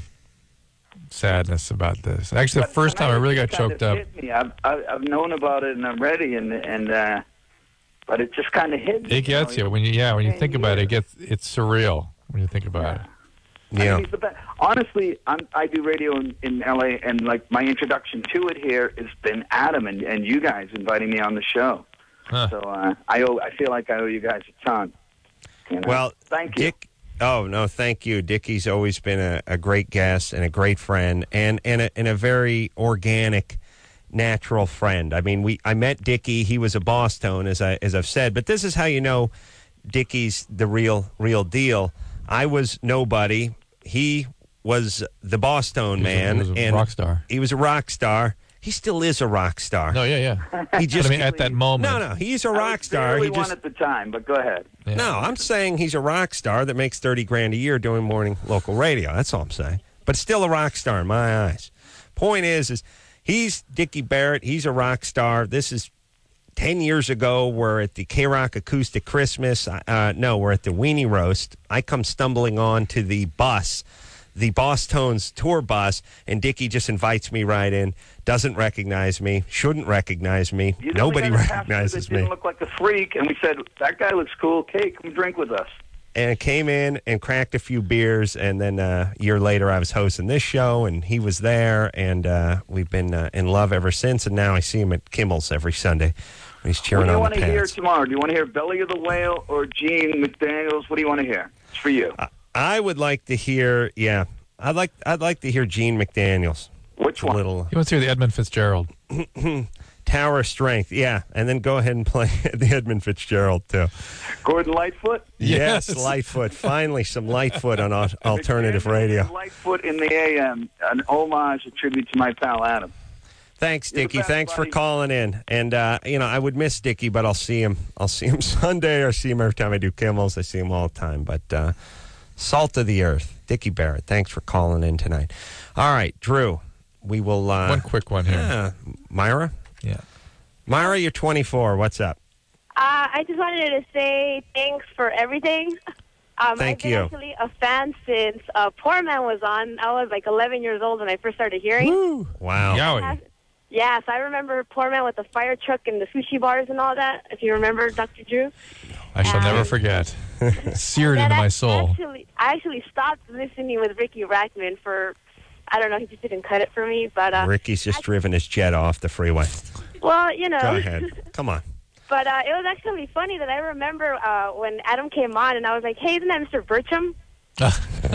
D: sadness about this. Actually, the first time I really got choked up.
J: Hit me. I've known about it and I'm ready, but it just kind of hit me.
D: It gets you when you think about it. It's surreal when you think about it.
B: Yeah.
J: I mean, honestly, I do radio in LA, and like my introduction to it here has been Adam and you guys inviting me on the show.
D: Huh.
J: So I feel like I owe you guys a ton. You know?
B: Well,
J: thank you.
B: Dick. Oh no, thank you. Dickie's always been a great guest and a great friend, and a very organic, natural friend. I mean, I met Dickie. He was a boss tone, as I've said. But this is how you know Dickie's the real deal. I was nobody. He was the boss tone man.
D: He was a rock star.
B: He was a rock star. He still is a rock star.
D: No, yeah.
B: He just,
D: but I mean, at that moment.
B: No, he's a rock star.
J: He one at the time, but go ahead.
D: Yeah.
B: No, I'm saying he's a rock star that makes $30,000 a year doing morning local radio. That's all I'm saying. But still a rock star in my eyes. Point is he's Dickie Barrett. He's a rock star. This is 10 years ago. We're at the K-Rock Acoustic Christmas. We're at the Weenie Roast. I come stumbling on to the bus, the Boss Tones tour bus, and Dickie just invites me right in. Doesn't recognize me. Shouldn't recognize me. Nobody recognizes me.
J: Didn't look like a freak, and we said, that guy looks cool. Okay, come drink with us.
B: And came in and cracked a few beers, and then a year later I was hosting this show, and he was there, and we've been in love ever since, and now I see him at Kimmel's every Sunday when he's cheering on the
J: What do you want to hear
B: Pats.
J: tomorrow? Do you want to hear Belly of the Whale or Gene McDaniels? What do you want to hear? It's for you.
B: I would like to hear, I'd like to hear Gene McDaniels.
J: Which one?
D: He wants to hear the Edmund Fitzgerald.
B: Tower of Strength, and then go ahead and play the Edmund Fitzgerald, too.
J: Gordon Lightfoot?
B: Yes, Lightfoot. Finally, some Lightfoot on alternative radio.
J: Lightfoot in the AM, an homage, a tribute to my pal Adam.
B: Thanks,
J: You're the
B: Dickie.
J: best,
B: Thanks
J: buddy.
B: for calling in. And I would miss Dickie, but I'll see him. I'll see him Sunday, or see him every time I do Kimmel's. I see him all the time. But salt of the earth, Dickie Barrett. Thanks for calling in tonight. All right, Drew. We will.
D: One quick one here.
B: Yeah, Myra.
D: Yeah.
B: Myra, you're 24. What's up?
A: I just wanted to say thanks for everything.
B: Thank
A: I've been
B: you.
A: actually a fan since Poor Man was on. I was like 11 years old when I first started hearing.
B: Woo. Wow.
D: Yowie.
A: Yes, I remember Poor Man with the fire truck and the sushi bars and all that, if you remember, Dr. Drew.
D: I shall never forget. Seared
A: And
D: into
A: then
D: my soul.
A: I actually stopped listening with Ricky Rackman for, I don't know, he just didn't cut it for me. But
B: Ricky's just driven his jet off the freeway.
A: well, you know.
B: Go ahead. Come on.
A: But it was actually funny that I remember when Adam came on, and I was like, "Hey, isn't that Mr. Burcham?" So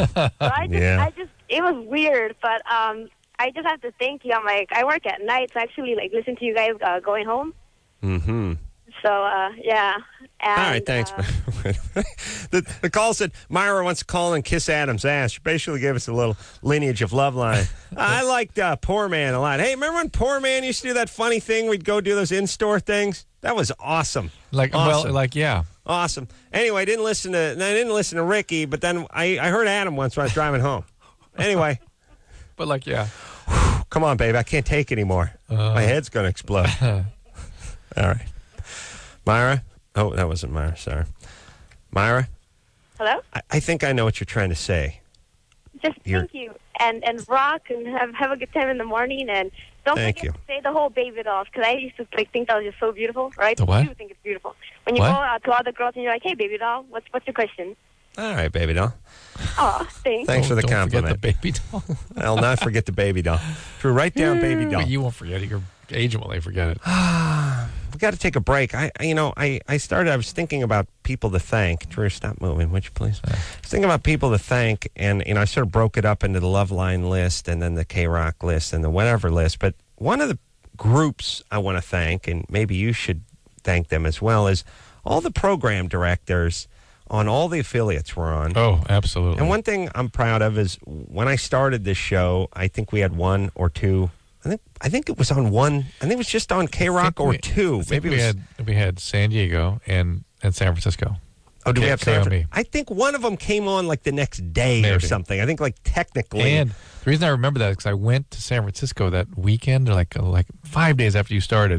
A: it was weird, but I just have to thank you. I'm like, I work at night, so I actually like listen to you guys going home.
B: Mm-hmm.
A: So yeah. And,
B: All right, thanks. The call said Myra wants to call and kiss Adam's ass. She basically gave us a little lineage of love line. I liked Poor Man a lot. Hey, remember when Poor Man used to do that funny thing? We'd go do those in-store things. That was awesome.
D: Yeah.
B: Awesome. Anyway, I didn't listen to Ricky, but then I heard Adam once when I was driving home. Anyway.
D: But
B: come on, babe. I can't take anymore. My head's going to explode. All right. Myra? Oh, that wasn't Myra. Sorry. Myra?
A: Hello?
B: I think I know what you're trying to say.
A: Just thank you. And rock and have a good time in the morning. And don't
B: Thank
A: forget to say the whole baby dolls, because I used to think that was just so beautiful, right?
D: The what?
A: I do think it's beautiful. When you
D: What?
A: go out to all the girls and you're like, hey, baby doll, what's your question?
B: All right, baby doll.
A: Oh, thanks.
B: Thanks for the
D: Don't forget
B: compliment.
D: the baby doll.
B: I'll not forget the baby doll. Drew, write down baby doll.
D: But you won't forget it. Your agent will forget it.
B: We got to take a break. I was thinking about people to thank. Drew, stop moving, would you please? I was thinking about people to thank, and I sort of broke it up into the Love Line list and then the K-Rock list and the whatever list. But one of the groups I want to thank, and maybe you should thank them as well, is all the program directors on all the affiliates we're on.
D: Oh, absolutely.
B: And one thing I'm proud of is when I started this show, I think we had one or two. I think it was on one. I think it was just on K-Rock or two.
D: Maybe we had San Diego and San Francisco.
B: Oh, do we have San
D: KOME?
B: I think one of them came on like the next day or
D: Maybe.
B: something. I think like technically.
D: And the reason I remember that is because I went to San Francisco that weekend, or like 5 days after you started,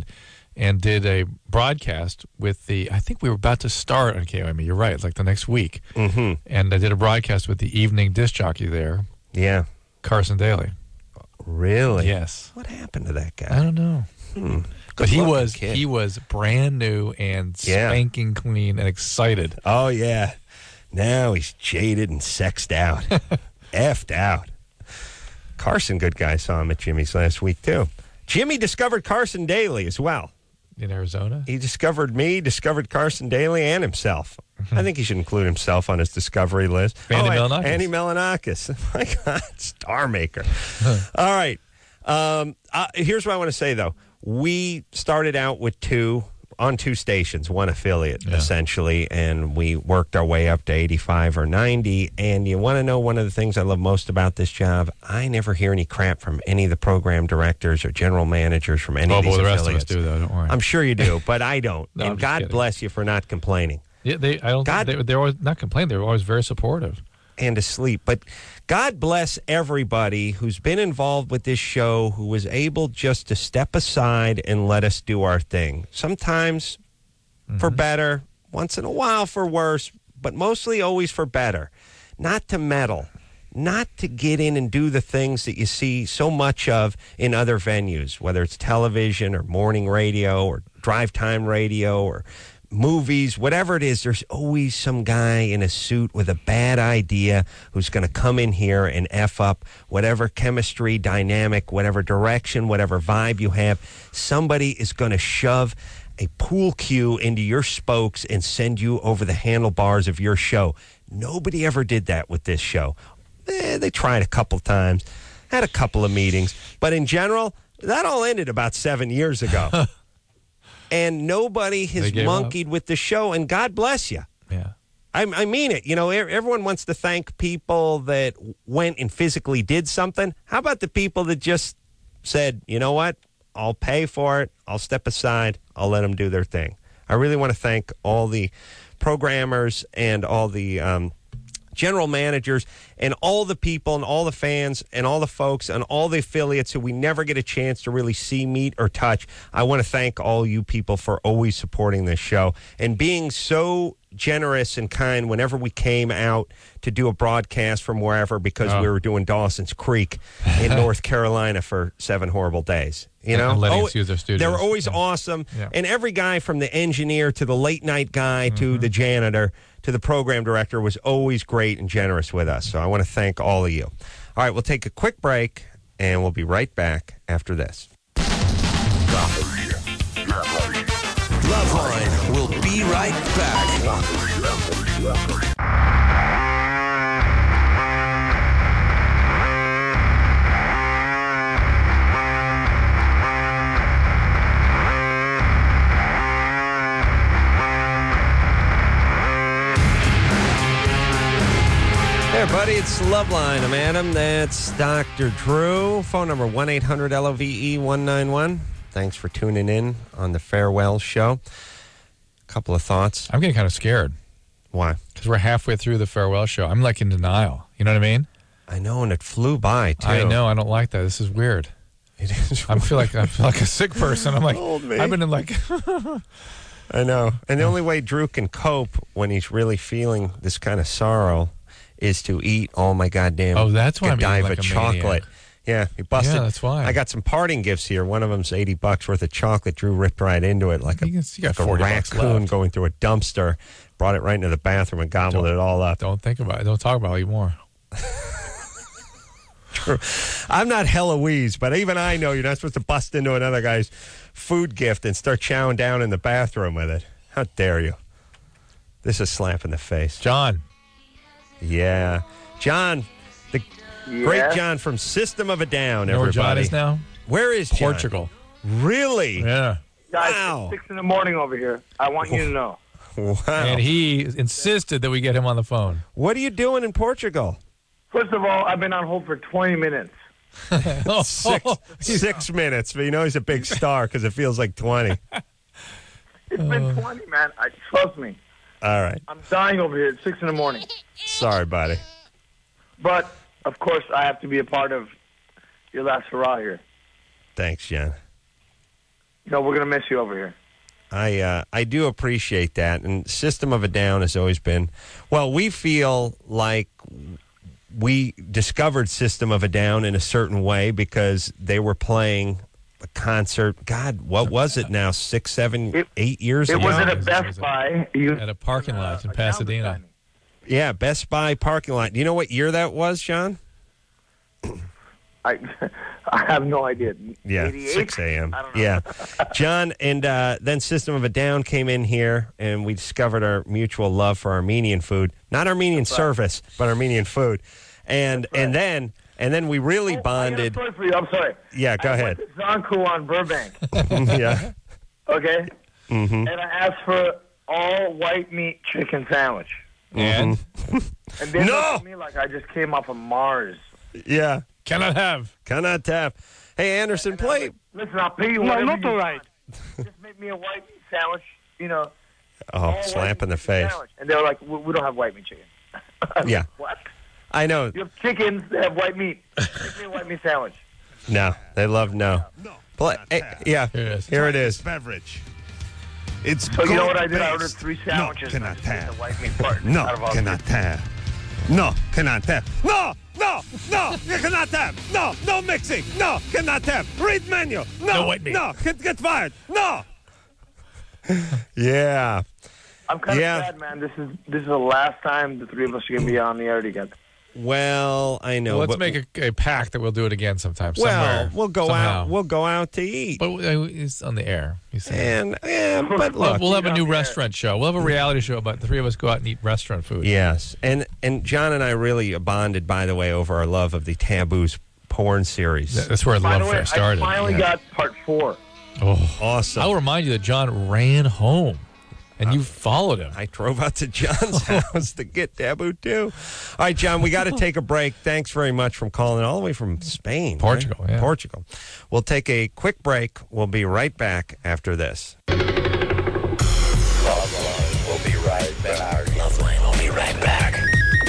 D: and did a broadcast with I think we were about to start on KOME. You're right, like the next week.
B: Mm-hmm.
D: And I did a broadcast with the evening disc jockey there,
B: Yeah.
D: Carson Daly.
B: Really?
D: Yes.
B: What happened to that guy?
D: I don't know. But
B: Good-looking kid.
D: he was brand new and spanking clean and excited.
B: Oh, yeah. Now he's jaded and sexed out. Effed out. Carson, good guy, saw him at Jimmy's last week, too. Jimmy discovered Carson Daly as well.
D: In Arizona?
B: He discovered me, discovered Carson Daly, and himself. I think he should include himself on his discovery list.
D: Andy Milonakis.
B: Andy Milonakis. My God, star maker. All right. Here's what I want to say, though. We started out with two stations, one affiliate, essentially, and we worked our way up to 85 or 90. And you want to know one of the things I love most about this job? I never hear any crap from any of the program directors or general managers from any of these
D: the
B: affiliates.
D: rest of us do, though. Don't worry.
B: I'm sure you do, but I don't.
D: No, I'm
B: and
D: just
B: God
D: kidding.
B: bless you for not complaining.
D: Yeah, they're always not complaining. They're always very supportive.
B: And asleep. But God bless everybody who's been involved with this show, who was able just to step aside and let us do our thing. Sometimes for better, once in a while for worse, but mostly always for better. Not to meddle, not to get in and do the things that you see so much of in other venues, whether it's television or morning radio or drive time radio or movies, whatever it is. There's always some guy in a suit with a bad idea who's going to come in here and F up whatever chemistry, dynamic, whatever direction, whatever vibe you have. Somebody is going to shove a pool cue into your spokes and send you over the handlebars of your show. Nobody ever did that with this show. They tried a couple times, had a couple of meetings, but in general, that all ended about 7 years ago. And nobody has monkeyed with the show, and God bless you.
D: Yeah.
B: I mean it. You know, everyone wants to thank people that went and physically did something. How about the people that just said, you know what, I'll pay for it, I'll step aside, I'll let them do their thing. I really want to thank all the programmers and all the general managers and all the people and all the fans and all the folks and all the affiliates who we never get a chance to really see, meet, or touch. I want to thank all you people for always supporting this show and being so generous and kind whenever we came out to do a broadcast from wherever, because we were doing Dawson's Creek in North Carolina for 7 horrible days. You know,
D: and letting us use their studios.
B: They were always awesome.
D: Yeah.
B: And every guy from the engineer to the late night guy to the janitor to the program director was always great and generous with us. So I want to thank all of you. All right, we'll take a quick break, and we'll be right back after this.
E: Loveline will be right back.
B: Hey, everybody, it's Loveline. I'm Adam. That's Dr. Drew. Phone number 1-800-LOVE-191. Thanks for tuning in on the Farewell Show. Couple of thoughts.
D: I'm getting kind of scared.
B: Why?
D: Because we're halfway through the Farewell Show. I'm like in denial. You know what I mean?
B: I know, and it flew by, too.
D: I know. I don't like that. This is weird.
B: It is.
D: I feel like a sick person. I'm like,
B: Old me.
D: I've been in like...
B: I know. And the only way Drew can cope when he's really feeling this kind of sorrow is to eat all my goddamn
D: that's why I'm eating
B: Godiva
D: like a
B: chocolate.
D: maniac.
B: Yeah, he busted.
D: Yeah, that's why.
B: I got some parting gifts here. One of them's $80 worth of chocolate. Drew ripped right into it like
D: You got
B: a
D: 40 bucks
B: raccoon
D: left.
B: going through a dumpster. Brought it right into the bathroom and gobbled it all up.
D: Don't think about it. Don't talk about it anymore.
B: True. I'm not Heloise, but even I know you're not supposed to bust into another guy's food gift and start chowing down in the bathroom with it. How dare you? This is a slap in the face.
D: John.
B: Yeah. John, the great John from System of a Down,
D: You know where
B: everybody.
D: John is now?
B: Where is John?
D: Portugal.
B: Really?
D: Yeah.
J: Guys,
B: Wow.
J: it's 6 in the morning over here. I want you to know.
B: Wow.
D: And he insisted that we get him on the phone.
B: What are you doing in Portugal?
J: First of all, I've been on hold for 20 minutes.
B: 6 minutes. But you know he's a big star because it feels like 20.
J: It's been 20, man. Trust me.
B: All right.
J: I'm dying over here at 6 in the morning.
B: Sorry, buddy.
J: But, of course, I have to be a part of your last hurrah here.
B: Thanks, John.
J: we're going to miss you over here.
B: I do appreciate that. And System of a Down has always been, well, we feel like we discovered System of a Down in a certain way because they were playing a concert. God, what was it now? 6, 7, 8 years ago?
J: It was at a Best Buy.
D: At a parking lot in Pasadena.
B: Yeah, Best Buy parking lot. Do you know what year that was, John?
J: I have no idea.
B: Yeah,
J: 88?
B: 6 a.m.
J: I don't know.
B: Yeah. John, and then System of a Down came in here, and we discovered our mutual love for Armenian food. Not Armenian service, but Armenian food. And then we really bonded.
J: I got a story for you. I'm sorry.
B: Yeah, go ahead.
J: I went to Zonku on Burbank.
B: Yeah.
J: Okay?
B: Mm-hmm.
J: And I asked for all white meat chicken sandwich.
D: And?
J: And they looked at me like I just came off of Mars.
B: Yeah.
D: Cannot have.
B: Hey, Anderson, play.
J: Listen, I'll pay you whatever you want. Just make me a white meat sandwich,
B: Oh, slap in the face.
J: sandwich. And they were like, we don't have white meat chicken.
B: Yeah.
J: What?
B: I know.
J: You have chickens that have white meat. Make me a white meat sandwich.
B: No, they love no. Play. Yeah, here it is.
K: Beverage. It's
J: So you know what I did?
K: goat-based.
J: I ordered 3 sandwiches.
K: No, cannot
J: and I just
K: have.
J: ate the white meat part.
K: No,
J: out of all
K: cannot
J: three.
K: have. No, cannot have. No, you cannot have. No mixing. No, cannot have. Read menu.
D: No white meat.
K: No, get fired. No.
B: Yeah.
J: I'm kind of sad, man. This is the last time the three of us are going to be on the air together.
B: Well, I know.
D: Well, let's
B: but-
D: make a pact that we'll do it again sometime.
B: Well,
D: somewhere,
B: we'll go
D: somehow.
B: out. We'll go out to eat.
D: But it's on the air. You said.
B: And but look,
D: We'll have a new restaurant show. We'll have a reality show about the three of us go out and eat restaurant food.
B: yes, and John and I really bonded, by the way, over our love of the Taboos porn series.
D: That's where the
J: By
D: love
J: the way,
D: affair started.
J: I finally got part 4.
D: Oh,
B: Awesome.
D: I'll remind you that John ran home, and you followed him.
B: I drove out to John's house to get Taboo too. All right, John, we got to take a break. Thanks very much for calling all the way from Spain.
D: Portugal,
B: right?
D: yeah.
B: Portugal. We'll take a quick break. We'll be right back after this.
G: We'll be right back.
E: Loveline will be right back.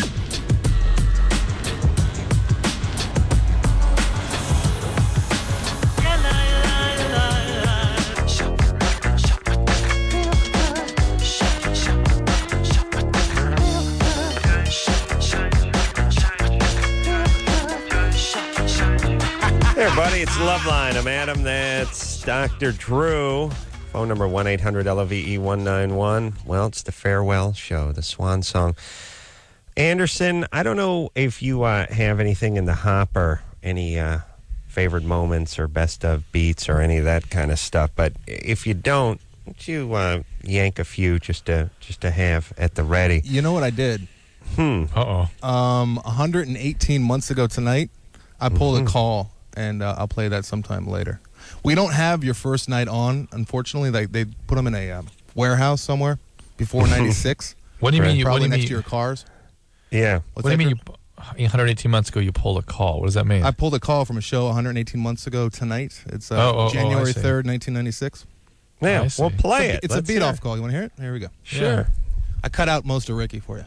B: Hey, everybody, it's Loveline. I'm Adam. That's Dr. Drew. Phone number 1-800-LOVE-191. Well, it's the farewell show, the swan song. Anderson, I don't know if you have anything in the hopper, any favorite moments or best of beats or any of that kind of stuff. But if you don't, why don't you yank a few just to have at the ready?
I: You know what I did?
D: Uh-oh.
I: 118 months ago tonight, I pulled a call, and I'll play that sometime later. We don't have your first night on, unfortunately. They put them in a warehouse somewhere before 96.
D: What do you mean? You, what
I: Probably
D: do you
I: next
D: mean?
I: to your cars.
B: Yeah.
D: What do you mean? You 118 months ago, you pulled a call. What does that mean?
I: I pulled a call from a show 118 months ago tonight. It's
D: I
I: January
D: see.
I: 3rd, 1996.
B: Yeah,
D: I see.
B: we'll play it.
I: It's a
B: Let's
I: beat-off
B: hear
I: call. You want to hear it? Here we go.
B: Sure.
I: I cut out most of Ricky for you.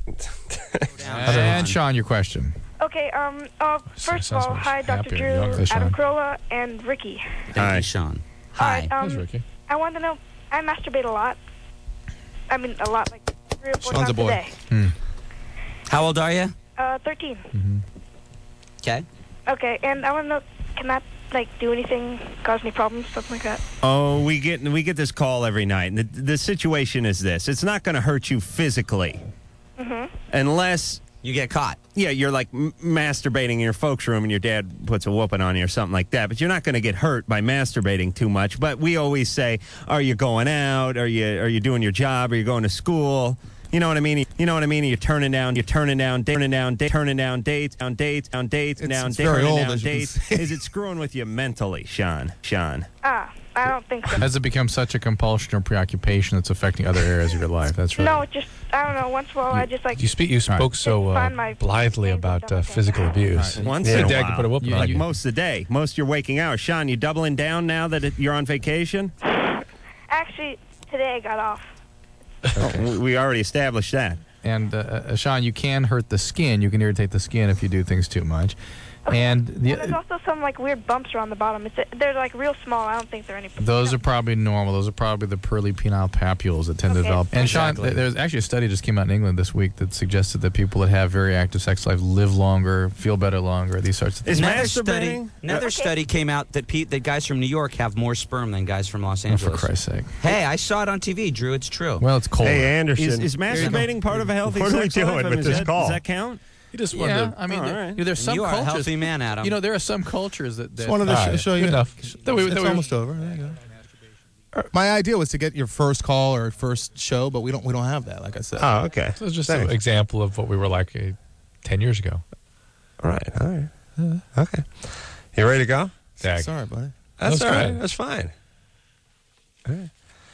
L: And Sean, your question.
A: Okay, first of all, hi, Dr.
D: happier.
A: Drew,
D: Yeah, okay,
A: Adam
D: Sean.
A: Carolla, and Ricky.
K: Thank you, Sean.
A: Hi.
D: There's Ricky.
A: I want to know, I masturbate a lot. I mean, a lot, like 3 or 4
I: Sean's
A: times
I: a boy.
A: day.
L: How old are you?
A: 13.
L: Okay.
A: Okay, and I want to know, can that, like, do anything, cause any problems, something like that?
M: Oh, we get this call every night. And the situation is this. It's not going to hurt you physically unless
L: You get caught.
M: yeah, you're like masturbating in your folks' room and your dad puts a whooping on you or something like that. But you're not going to get hurt by masturbating too much. But we always say, are you going out? Are you doing your job? Are you going to school? You know what I mean? You know what I mean? You're turning down dates,
I: It's very old, as you can
M: dates.
I: see.
M: Is it screwing with you mentally, Sean?
A: I don't think so.
L: Has it become such a compulsion or preoccupation that's affecting other areas of your life? That's right.
A: No, just, I don't know, once in a while, I just, like,
D: You spoke so
A: find my
D: blithely about physical abuse.
M: Once
D: Your
M: in a
D: dad
M: while.
D: could put a whooping on
M: Like
D: you.
M: most of the day, most of your waking hours. Sean, you doubling down now that you're on vacation?
A: actually, today I got off.
M: We already established that.
L: And Sean, you can hurt the skin. You can irritate the skin if you do things too much. And
N: There's also some like weird bumps around the bottom. They're like real small. I don't think they're any.
L: those are probably normal. Those are probably the pearly penile papules that tend to develop. And Sean, there's actually a study just came out in England this week that suggested that people that have very active sex life live longer, feel better longer, these sorts of things.
O: Another study came out that that guys from New York have more sperm than guys from Los Angeles.
L: For Christ's sake.
O: Hey, I saw it on TV, Drew. It's true.
L: Well, it's cold.
B: Hey, Anderson.
M: Is masturbating part of a healthy
B: What are we
M: sex life?
B: doing
M: I mean,
B: with this call?
M: Does that count?
D: He just wanted
L: Yeah,
D: to,
L: I mean,
M: all right.
L: there's some
O: You are
L: cultures.
O: a healthy man, Adam.
L: You know, there are some cultures that.
I: Just wanted to show you.
D: Good enough.
I: It's almost over. There you go. My idea was to get your first call or first show, but we don't have that. Like I said.
B: Oh, okay.
D: So it's just
B: Thanks.
D: an example of what we were like 10 years ago.
B: All right. Okay. You ready to go?
D: Dag.
I: Sorry, buddy.
B: That's all right.
D: good.
B: That's fine. All right.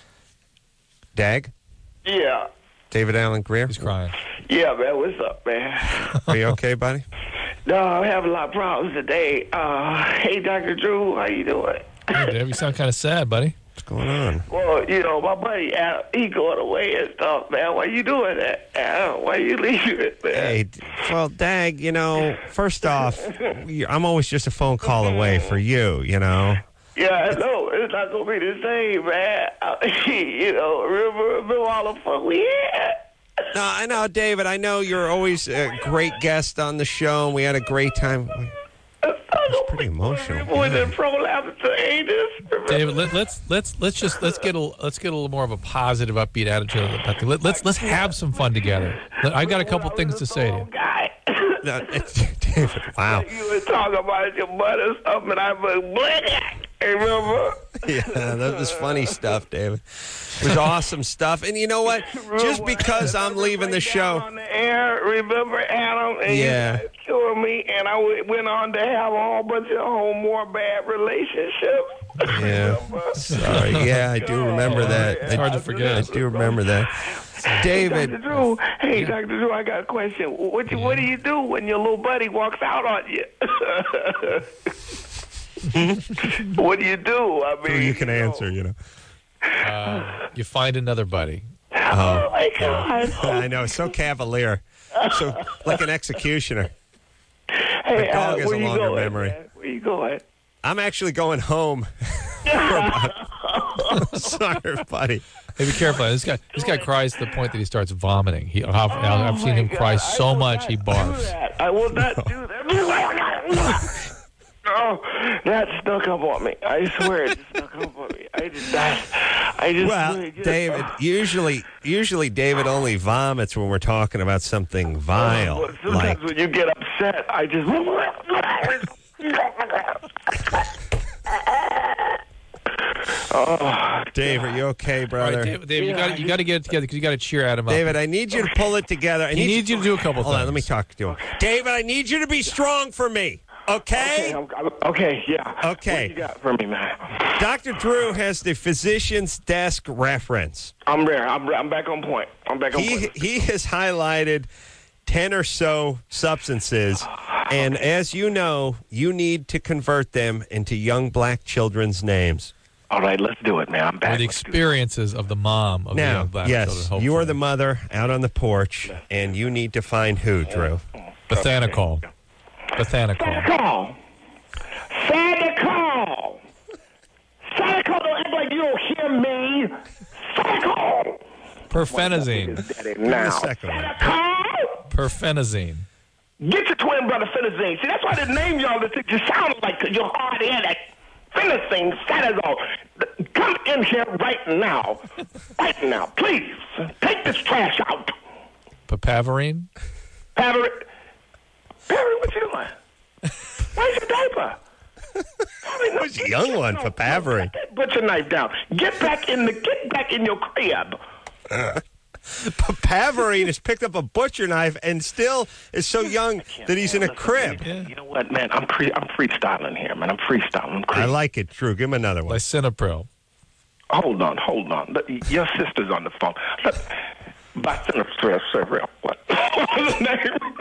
B: Dag?
P: Yeah.
B: David Allen Greer?
D: He's crying.
P: Yeah, man. What's up, man?
B: Are you okay, buddy?
P: No, I'm having a lot of problems today. Hey, Dr. Drew, how you doing?
D: Hey, Dave, you sound kind of sad, buddy.
B: What's going on?
P: Well, my buddy, Adam, he going away and stuff, man. Why you doing that, Adam? Why you leaving it, man?
B: Hey, well, Dag, first off, I'm always just a phone call away for you,
P: Yeah, I know. It's not going to be the same, man. Remember all the fun we had?
B: No, I know, David. I know you're always a great guest on the show, and we had a great time. It's pretty emotional.
P: Boy, the prolapse to anus.
D: David, let's get a little more of a positive, upbeat attitude about the. Let's have some fun together. I got a couple things to say to you.
B: David, wow.
P: You were talking about your butt and stuff, and I was blank. Remember?
B: Yeah, that was funny stuff, David. It was awesome stuff. And you know what? Just because I'm leaving the show.
P: On the air, remember, Adam? And
B: Yeah.
P: you cured me, and I went on to have a whole bunch of more bad relationships.
B: Yeah. Sorry. Yeah, I do remember that.
D: It's hard to forget.
B: I do remember that. David.
P: Dr. Drew, hey, Dr. Drew, I got a question. What do you do when your little buddy walks out on you? What do you do? I mean,
B: You can answer,
D: You find another buddy.
P: Oh, my God.
B: I know. So cavalier. So like an executioner.
P: Hey,
B: The dog has
P: where
B: a
P: you
B: longer
P: going,
B: memory.
P: man? Where you going?
B: I'm actually going home. Sorry, buddy.
D: Hey, be careful. This guy cries to the point that he starts vomiting. I've seen him cry so much he barfs.
P: I will not do that. Oh, that snuck up on me. I swear it snuck up on me.
B: Well, David, usually David only vomits when we're talking about something vile.
P: Well, sometimes when you get upset, I just...
B: Oh, Dave, are you okay, brother?
D: All right, Dave, you got to get it together because you got to cheer Adam up.
B: David, I need you to pull it together.
D: He needs you to do a couple
B: Hold
D: things.
B: on, let me talk to him. David, I need you to be strong for me. Okay?
P: Okay, yeah.
B: Okay.
P: What you got for me, man?
B: Dr. Drew has the physician's desk reference.
P: I'm there. I'm back on point.
B: He has highlighted 10 or so substances, and as you know, you need to convert them into young black children's names.
P: All right, let's do it, man. I'm back.
D: Or the experiences of the mom of the
B: Now,
D: young black
B: yes,
D: children.
B: you are the mother out on the porch, and you need to find who, Drew?
D: Botanical.
P: Santa Claus. Santa Claus, don't act like you don't hear me. Santa Claus.
D: Perfenazine.
P: Now.
B: Santa
P: Claus.
D: Perfenazine.
P: Get your twin brother Phenazine. See, that's why they named y'all this. You sound like you're hard-headed. Phenazine, Sanazole. Come in here right now. Right now, please. Take this trash out.
D: Papaverine.
P: Perry, what you doing? Where's your diaper?
B: Who's a young one, Papaverine?
P: Put your knife down. Get back in your crib.
B: Papaverine has picked up a butcher knife and still is so young that he's in a crib.
P: You know what, man? I'm freestyling here, man. I'm freestyling.
B: I like it, Drew. Give him another one.
D: Lisinopril.
P: Hold on. Your sister's on the phone. Lisinopril. What? What's his name?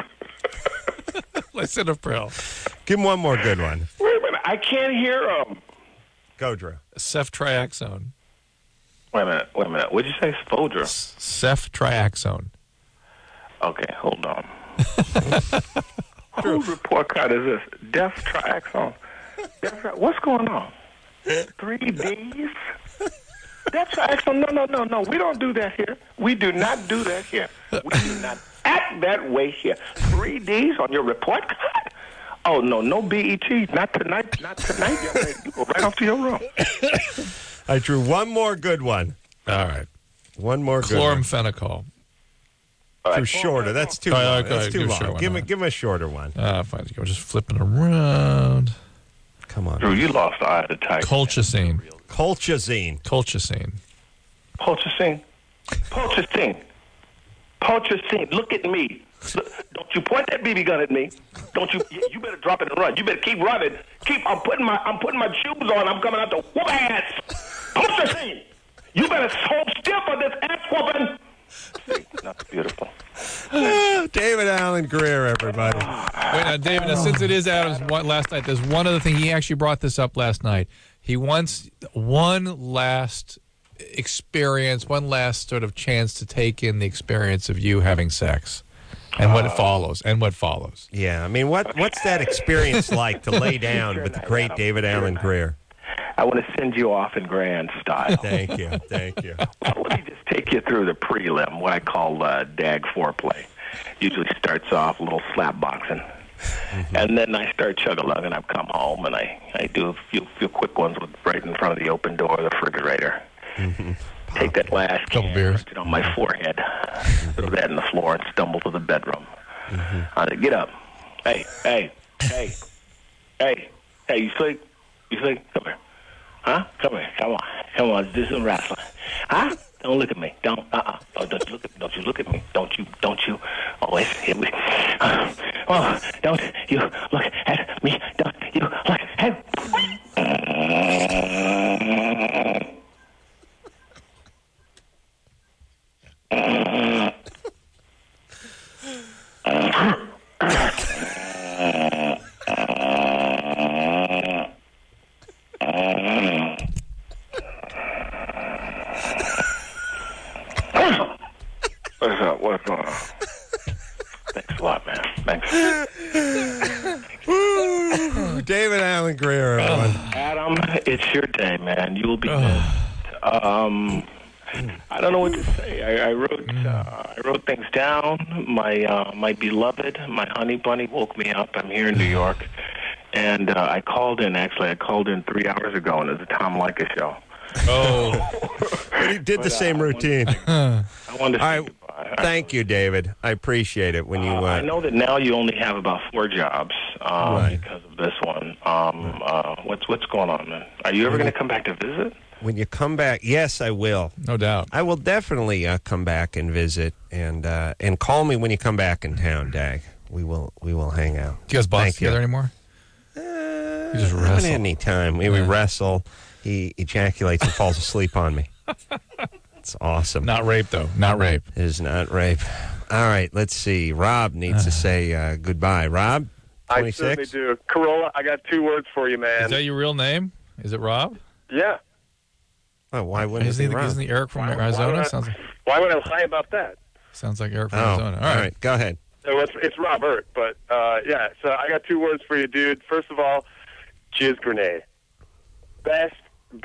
D: Lisinopril.
B: Give him one more good one.
P: Wait a minute. I can't hear him.
B: Go, Drew.
D: Ceftriaxone.
P: Wait a minute. What'd you say? Spodra?
D: Ceftriaxone.
P: Okay, hold on. Whose report card is this? Death Triaxone. What's going on? 3 Ds? Death Triaxone? No. We don't do that here. We do not do that here. We do not act that way here. 3 Ds on your report card? Oh, no BET. Not tonight. Not tonight. You go right off to your room.
B: I drew one more good one.
D: All right.
B: One more good one.
D: Chloramphenicol.
B: Too shorter. That's too long. That's too long. Give me a shorter one.
D: Fine. We're just flipping around.
B: Come on.
P: Drew, you lost the eye of the tiger.
D: Colchicine.
B: Colchicine.
P: Look at me. Don't you point that BB gun at me. Don't you? You better drop it and run. You better keep running. I'm putting my shoes on. I'm coming out to whoop ass. Colchicine. You better hold still for this ass whooping. That's beautiful.
B: David Alan Greer, everybody.
D: Wait, now, David, now, since it is Adam's last night, there's one other thing. He actually brought this up last night. He wants one last experience, one last sort of chance to take in the experience of you having sex and what follows.
B: Yeah, I mean, what's that experience like to lay down with the great David Alan Greer?
P: I want to send you off in grand style.
B: Thank you.
P: Let me just take you through the prelim, what I call DAG foreplay. Usually starts off a little slap boxing. Mm-hmm. And then I start chug-a-lug, and I come home, and I do a few quick ones right in front of the open door of the refrigerator.
B: Mm-hmm.
P: Take that last
D: couple beers,
P: put it on my forehead, throw that in the floor, and stumble to the bedroom.
B: Mm-hmm.
P: I said, get up. Hey, you sleep? Come here. Huh? Come here. Come on. Let's do some wrestling. Huh? Don't look at me. Don't you look at me. Don't you. Oh, it's hit me. Don't you look at me. Don't you look at What's going on? Thanks a lot, man. Thanks.
B: David Alan Greer, everyone.
P: Adam, it's your day, man. You'll be missed. I don't know what to say. I wrote things down. My beloved, my honey bunny, woke me up. I'm here in New York, and I called in. Actually, I called in 3 hours ago, and it was a Tom Leykis show.
B: Oh, but he did the same routine.
P: I wanted to.
B: All right. Thank you, David. I appreciate it. When you,
P: I know that now you only have about 4 jobs because of this one. What's going on, man? Are you ever going to come back to visit?
B: When you come back, yes, I will.
D: No doubt.
B: I will definitely come back and visit, and call me when you come back in town, Dag. We will hang out.
D: Do you guys box together anymore? You just wrestle.
B: I haven't had any time. We wrestle. He ejaculates and falls asleep on me. It's awesome.
D: Not rape, though. Not rape.
B: It is not rape. All right, let's see. Rob needs to say goodbye. Rob, 26?
Q: I certainly do. Corolla, I got 2 words for you, man.
D: Is that your real name? Is it Rob?
Q: Yeah.
B: Oh, why wouldn't
D: isn't he Eric from Arizona?
Q: Why would I lie about that?
D: Sounds like Eric from Arizona.
B: All right, go ahead.
Q: So it's Robert, but yeah. So I got 2 words for you, dude. First of all, jizz grenade. Best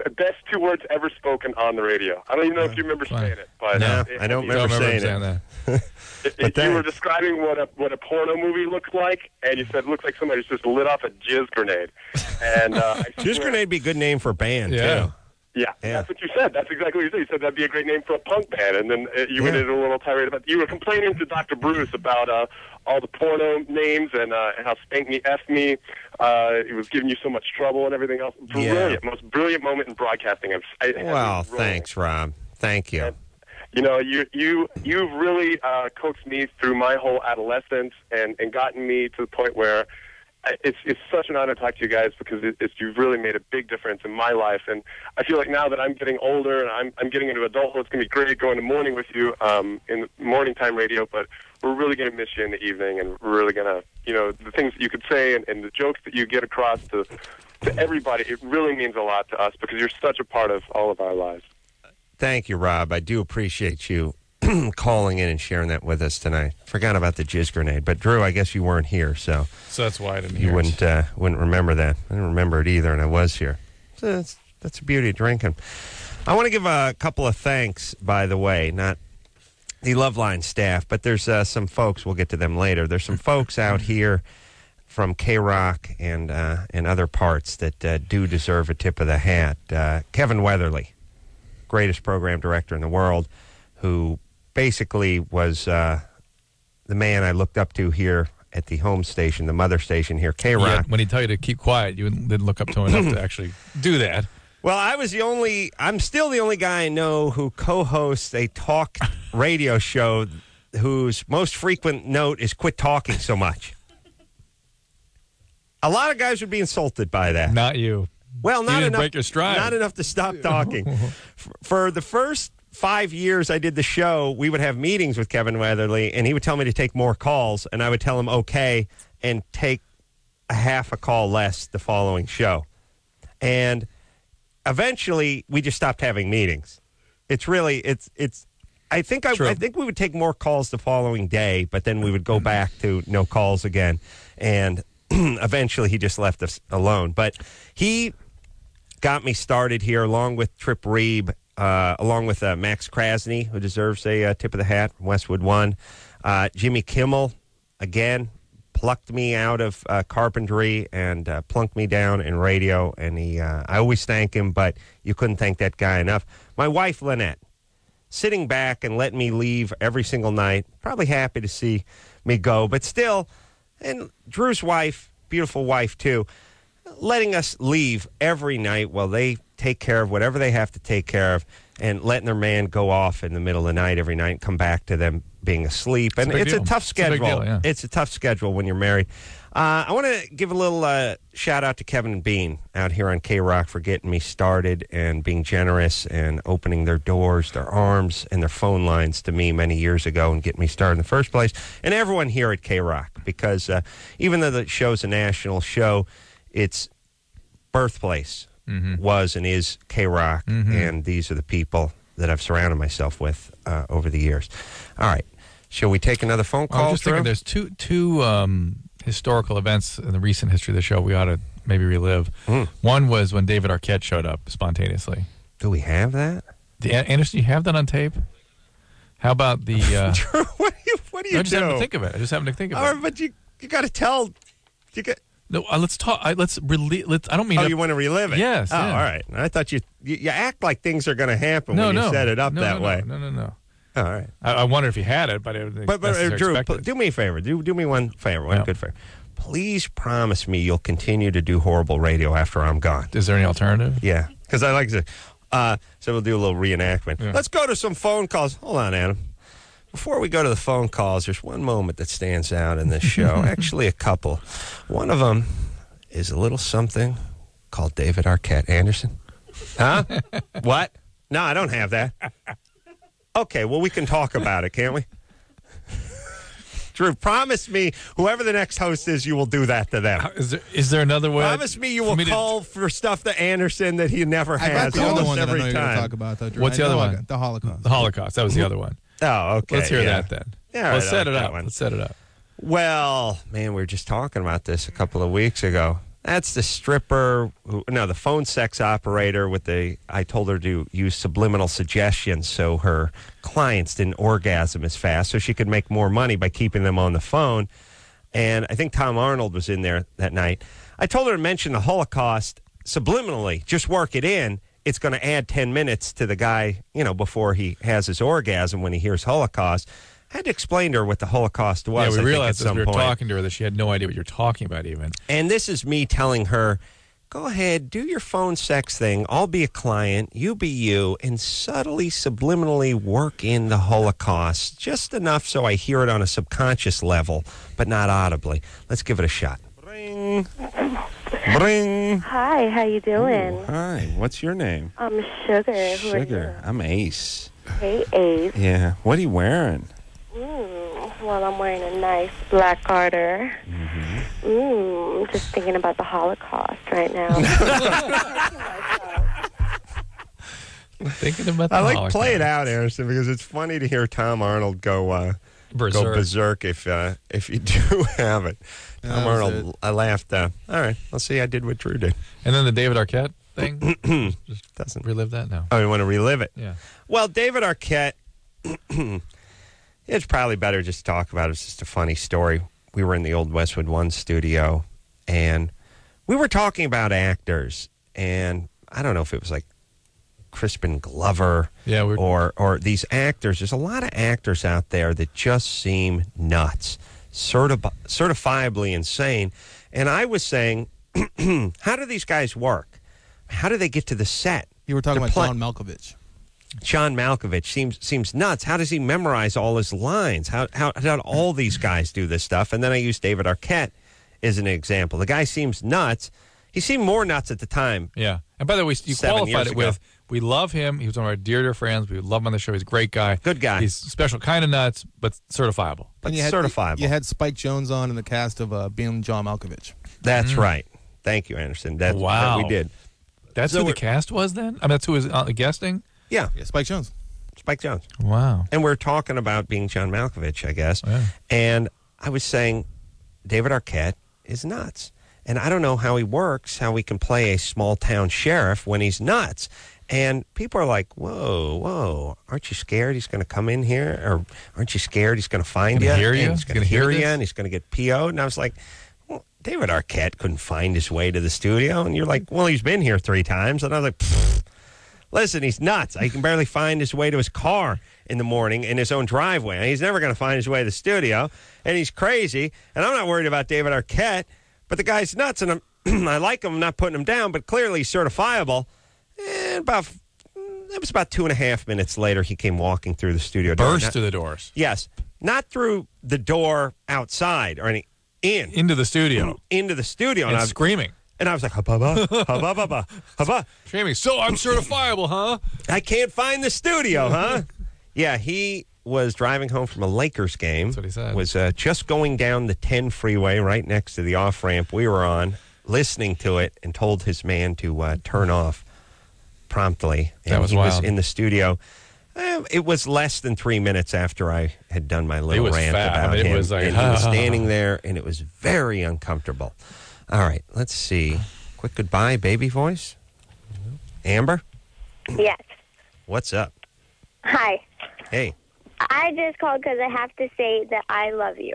Q: 2 words ever spoken on the radio. I don't even know if you remember saying it, but
B: no, I don't remember saying
Q: that. You were describing what a porno movie looks like, and you said it looks like somebody just lit off a jizz grenade. And
B: jizz grenade would be a good name for a band too.
Q: Yeah, that's what you said. That's exactly what you said. You said that'd be a great name for a punk band, and then you went into a little tirade about. You were complaining to Dr. Bruce about all the porno names and how Spank Me, F Me. It was giving you so much trouble and everything else. Brilliant, most brilliant moment in broadcasting.
B: Well, thanks, Rob. Thank you.
Q: And, you know, you've really coaxed me through my whole adolescence and gotten me to the point where it's such an honor to talk to you guys because you've really made a big difference in my life. And I feel like now that I'm getting older and I'm getting into adulthood, it's going to be great going to morning with you in morning time radio, but we're really going to miss you in the evening, and we're really going to, you know, the things that you could say and the jokes that you get across to everybody, it really means a lot to us because you're such a part of all of our lives.
B: Thank you, Rob. I do appreciate you calling in and sharing that with us tonight. Forgot about the jizz grenade, but Drew, I guess you weren't here, so
D: that's why I didn't
B: you
D: hear
B: wouldn't remember that. I didn't remember it either, and I was here. So that's the beauty of drinking. I want to give a couple of thanks, by the way, not the Loveline staff, but there's some folks. We'll get to them later. There's some folks out here from K-Rock and other parts that do deserve a tip of the hat. Kevin Weatherly, greatest program director in the world, who basically was the man I looked up to here at the home station, the mother station here, K-Rock.
D: Yeah, when he tell you to keep quiet, you didn't look up to him enough to actually do that.
B: Well, I'm still the only guy I know who co-hosts a talk radio show whose most frequent note is quit talking so much. A lot of guys would be insulted by that.
D: Not you.
B: Well, not
D: you didn't
B: enough.
D: Break your stride.
B: Not enough to stop talking. For the first 5 years I did the show, we would have meetings with Kevin Weatherly, and he would tell me to take more calls, and I would tell him okay, and take a half a call less the following show. And eventually, we just stopped having meetings. I think we would take more calls the following day, but then we would go back to no calls again, and eventually he just left us alone. But he got me started here, along with Trip Reeb, along with Max Krasny, who deserves a tip of the hat from Westwood One. Jimmy Kimmel, again, plucked me out of carpentry and plunked me down in radio. And I always thank him, but you couldn't thank that guy enough. My wife, Lynette, sitting back and letting me leave every single night, probably happy to see me go, but still, and Drew's wife, beautiful wife too, letting us leave every night while they take care of whatever they have to take care of, and letting their man go off in the middle of the night every night and come back to them being asleep. And it's a tough schedule. It's a tough schedule when you're married. I want to give a little shout out to Kevin and Bean out here on K-Rock for getting me started and being generous and opening their doors, their arms, and their phone lines to me many years ago and getting me started in the first place. And everyone here at K-Rock, because even though the show's a national show, its birthplace was and is K-Rock, and these are the people that I've surrounded myself with over the years. All right. Shall we take another phone call?
D: I was just thinking there's two historical events in the recent history of the show we ought to maybe relive. One was when David Arquette showed up spontaneously.
B: Do we have that?
D: Anderson, you have that on tape? How about the...
B: Drew, what do you do?
D: I just happened to think of it. I just happened to think of it.
B: But you got to tell...
D: No, let's talk. I don't mean.
B: Oh, you want to relive it?
D: Yes.
B: Oh,
D: yeah.
B: all right. I thought you act like things are going to happen when you set it up that way.
D: No.
B: All right.
D: I wonder if you had it, but
B: Drew, do me a favor. Do me one favor. One good favor. Please promise me you'll continue to do horrible radio after I'm gone.
D: Is there any alternative?
B: Yeah, because I like to. So we'll do a little reenactment. Yeah. Let's go to some phone calls. Hold on, Adam. Before we go to the phone calls, there's one moment that stands out in this show. Actually, a couple. One of them is a little something called David Arquette. Anderson? Huh? What? No, I don't have that. Okay, well, we can talk about it, can't we? Drew, promise me, whoever the next host is, you will do that to them.
D: Is there another way?
B: Promise me you will call for stuff to Anderson that he never has.
I: I got the other one that I know you're
B: time.
I: going to talk about, though, Drew.
D: What's the other one?
I: The Holocaust.
D: The Holocaust. That was the other one.
B: Oh, okay.
D: Let's hear that then.
B: Yeah,
D: Let's set it up. Let's set it up.
B: Well, man, we were just talking about this a couple of weeks ago. That's the stripper, the phone sex operator with I told her to use subliminal suggestions so her clients didn't orgasm as fast so she could make more money by keeping them on the phone. And I think Tom Arnold was in there that night. I told her to mention the Holocaust subliminally, just work it in. It's going to add 10 minutes to the guy, before he has his orgasm when he hears Holocaust. I had to explain to her what the Holocaust was.
D: Yeah, we realized as we were talking to her that she had no idea what you're talking about even.
B: And this is me telling her, go ahead, do your phone sex thing. I'll be a client, you be you, and subtly, subliminally work in the Holocaust. Just enough so I hear it on a subconscious level, but not audibly. Let's give it a shot. Bring. Bring.
A: Hi, how you doing?
B: Ooh, hi, what's your name?
A: I'm Sugar. Who
B: Sugar. I'm Ace.
A: Hey, Ace.
B: Yeah. What are you wearing?
A: Well, I'm wearing a nice black garter. Just thinking about the Holocaust right now.
D: Thinking about
B: I like play it out, Anderson, because it's funny to hear Tom Arnold go berserk if you do have it. Tom Arnold, I laughed. All right, let's see. I did what Drew did.
D: And then the David Arquette thing? Just doesn't relive that now.
B: Oh, you want to relive it?
D: Yeah.
B: Well, David Arquette, it's probably better just to talk about it. It's just a funny story. We were in the old Westwood One studio, and we were talking about actors, and I don't know if it was like Crispin Glover or these actors. There's a lot of actors out there that just seem nuts, certifiably insane. And I was saying, how do these guys work? How do they get to the set?
I: You were talking about John Malkovich.
B: John Malkovich seems nuts. How does he memorize all his lines? How do all these guys do this stuff? And then I used David Arquette as an example. The guy seems nuts. He seemed more nuts at the time.
D: Yeah. And by the way, you qualified it with, we love him. He was one of our dear friends. We love him on the show. He's a great guy.
B: Good guy.
D: He's special, kind of nuts, but certifiable.
B: But certifiable.
I: You had Spike Jonze on in the cast of Being John Malkovich.
B: That's right. Thank you, Anderson. That we did.
D: That's who the cast was then? I mean, that's who was guesting?
B: Yeah.
I: Spike Jonze.
B: Spike Jonze.
D: Wow.
B: And we're talking about Being John Malkovich, I guess.
D: Yeah.
B: And I was saying David Arquette is nuts. And I don't know how he works, how he can play a small-town sheriff when he's nuts. And people are like, whoa, aren't you scared he's going to come in here? Or aren't you scared he's going to find you?
D: Hear you?
B: He's going to hear you, and he's going to get PO'd. And I was like, well, David Arquette couldn't find his way to the studio. And you're like, well, he's been here 3 times. And I was like, listen, he's nuts. He can barely find his way to his car in the morning in his own driveway. And he's never going to find his way to the studio. And he's crazy. And I'm not worried about David Arquette. But the guy's nuts, and I like him. I'm not putting him down, but clearly he's certifiable. And it was about 2.5 minutes later, he came walking through the studio door.
D: Burst through the doors.
B: Yes. Not through the door outside or
D: into the studio.
B: Into the studio.
D: And screaming.
B: And I was like, hubba.
D: Screaming, so I'm certifiable, huh?
B: I can't find the studio, huh? Yeah, he was driving home from a Lakers game.
D: That's what he said.
B: Was just going down the 10 freeway right next to the off-ramp we were on, listening to it, and told his man to turn off promptly. And
D: that was
B: he
D: wild.
B: was in the studio. It was less than 3 minutes after I had done my little rant about him.
D: It was like,
B: and he was standing there, and it was very uncomfortable. All right, let's see. Quick goodbye, baby voice. Amber?
A: Yes.
B: What's up?
A: Hi.
B: Hey.
A: I just called because I have to say that I love you.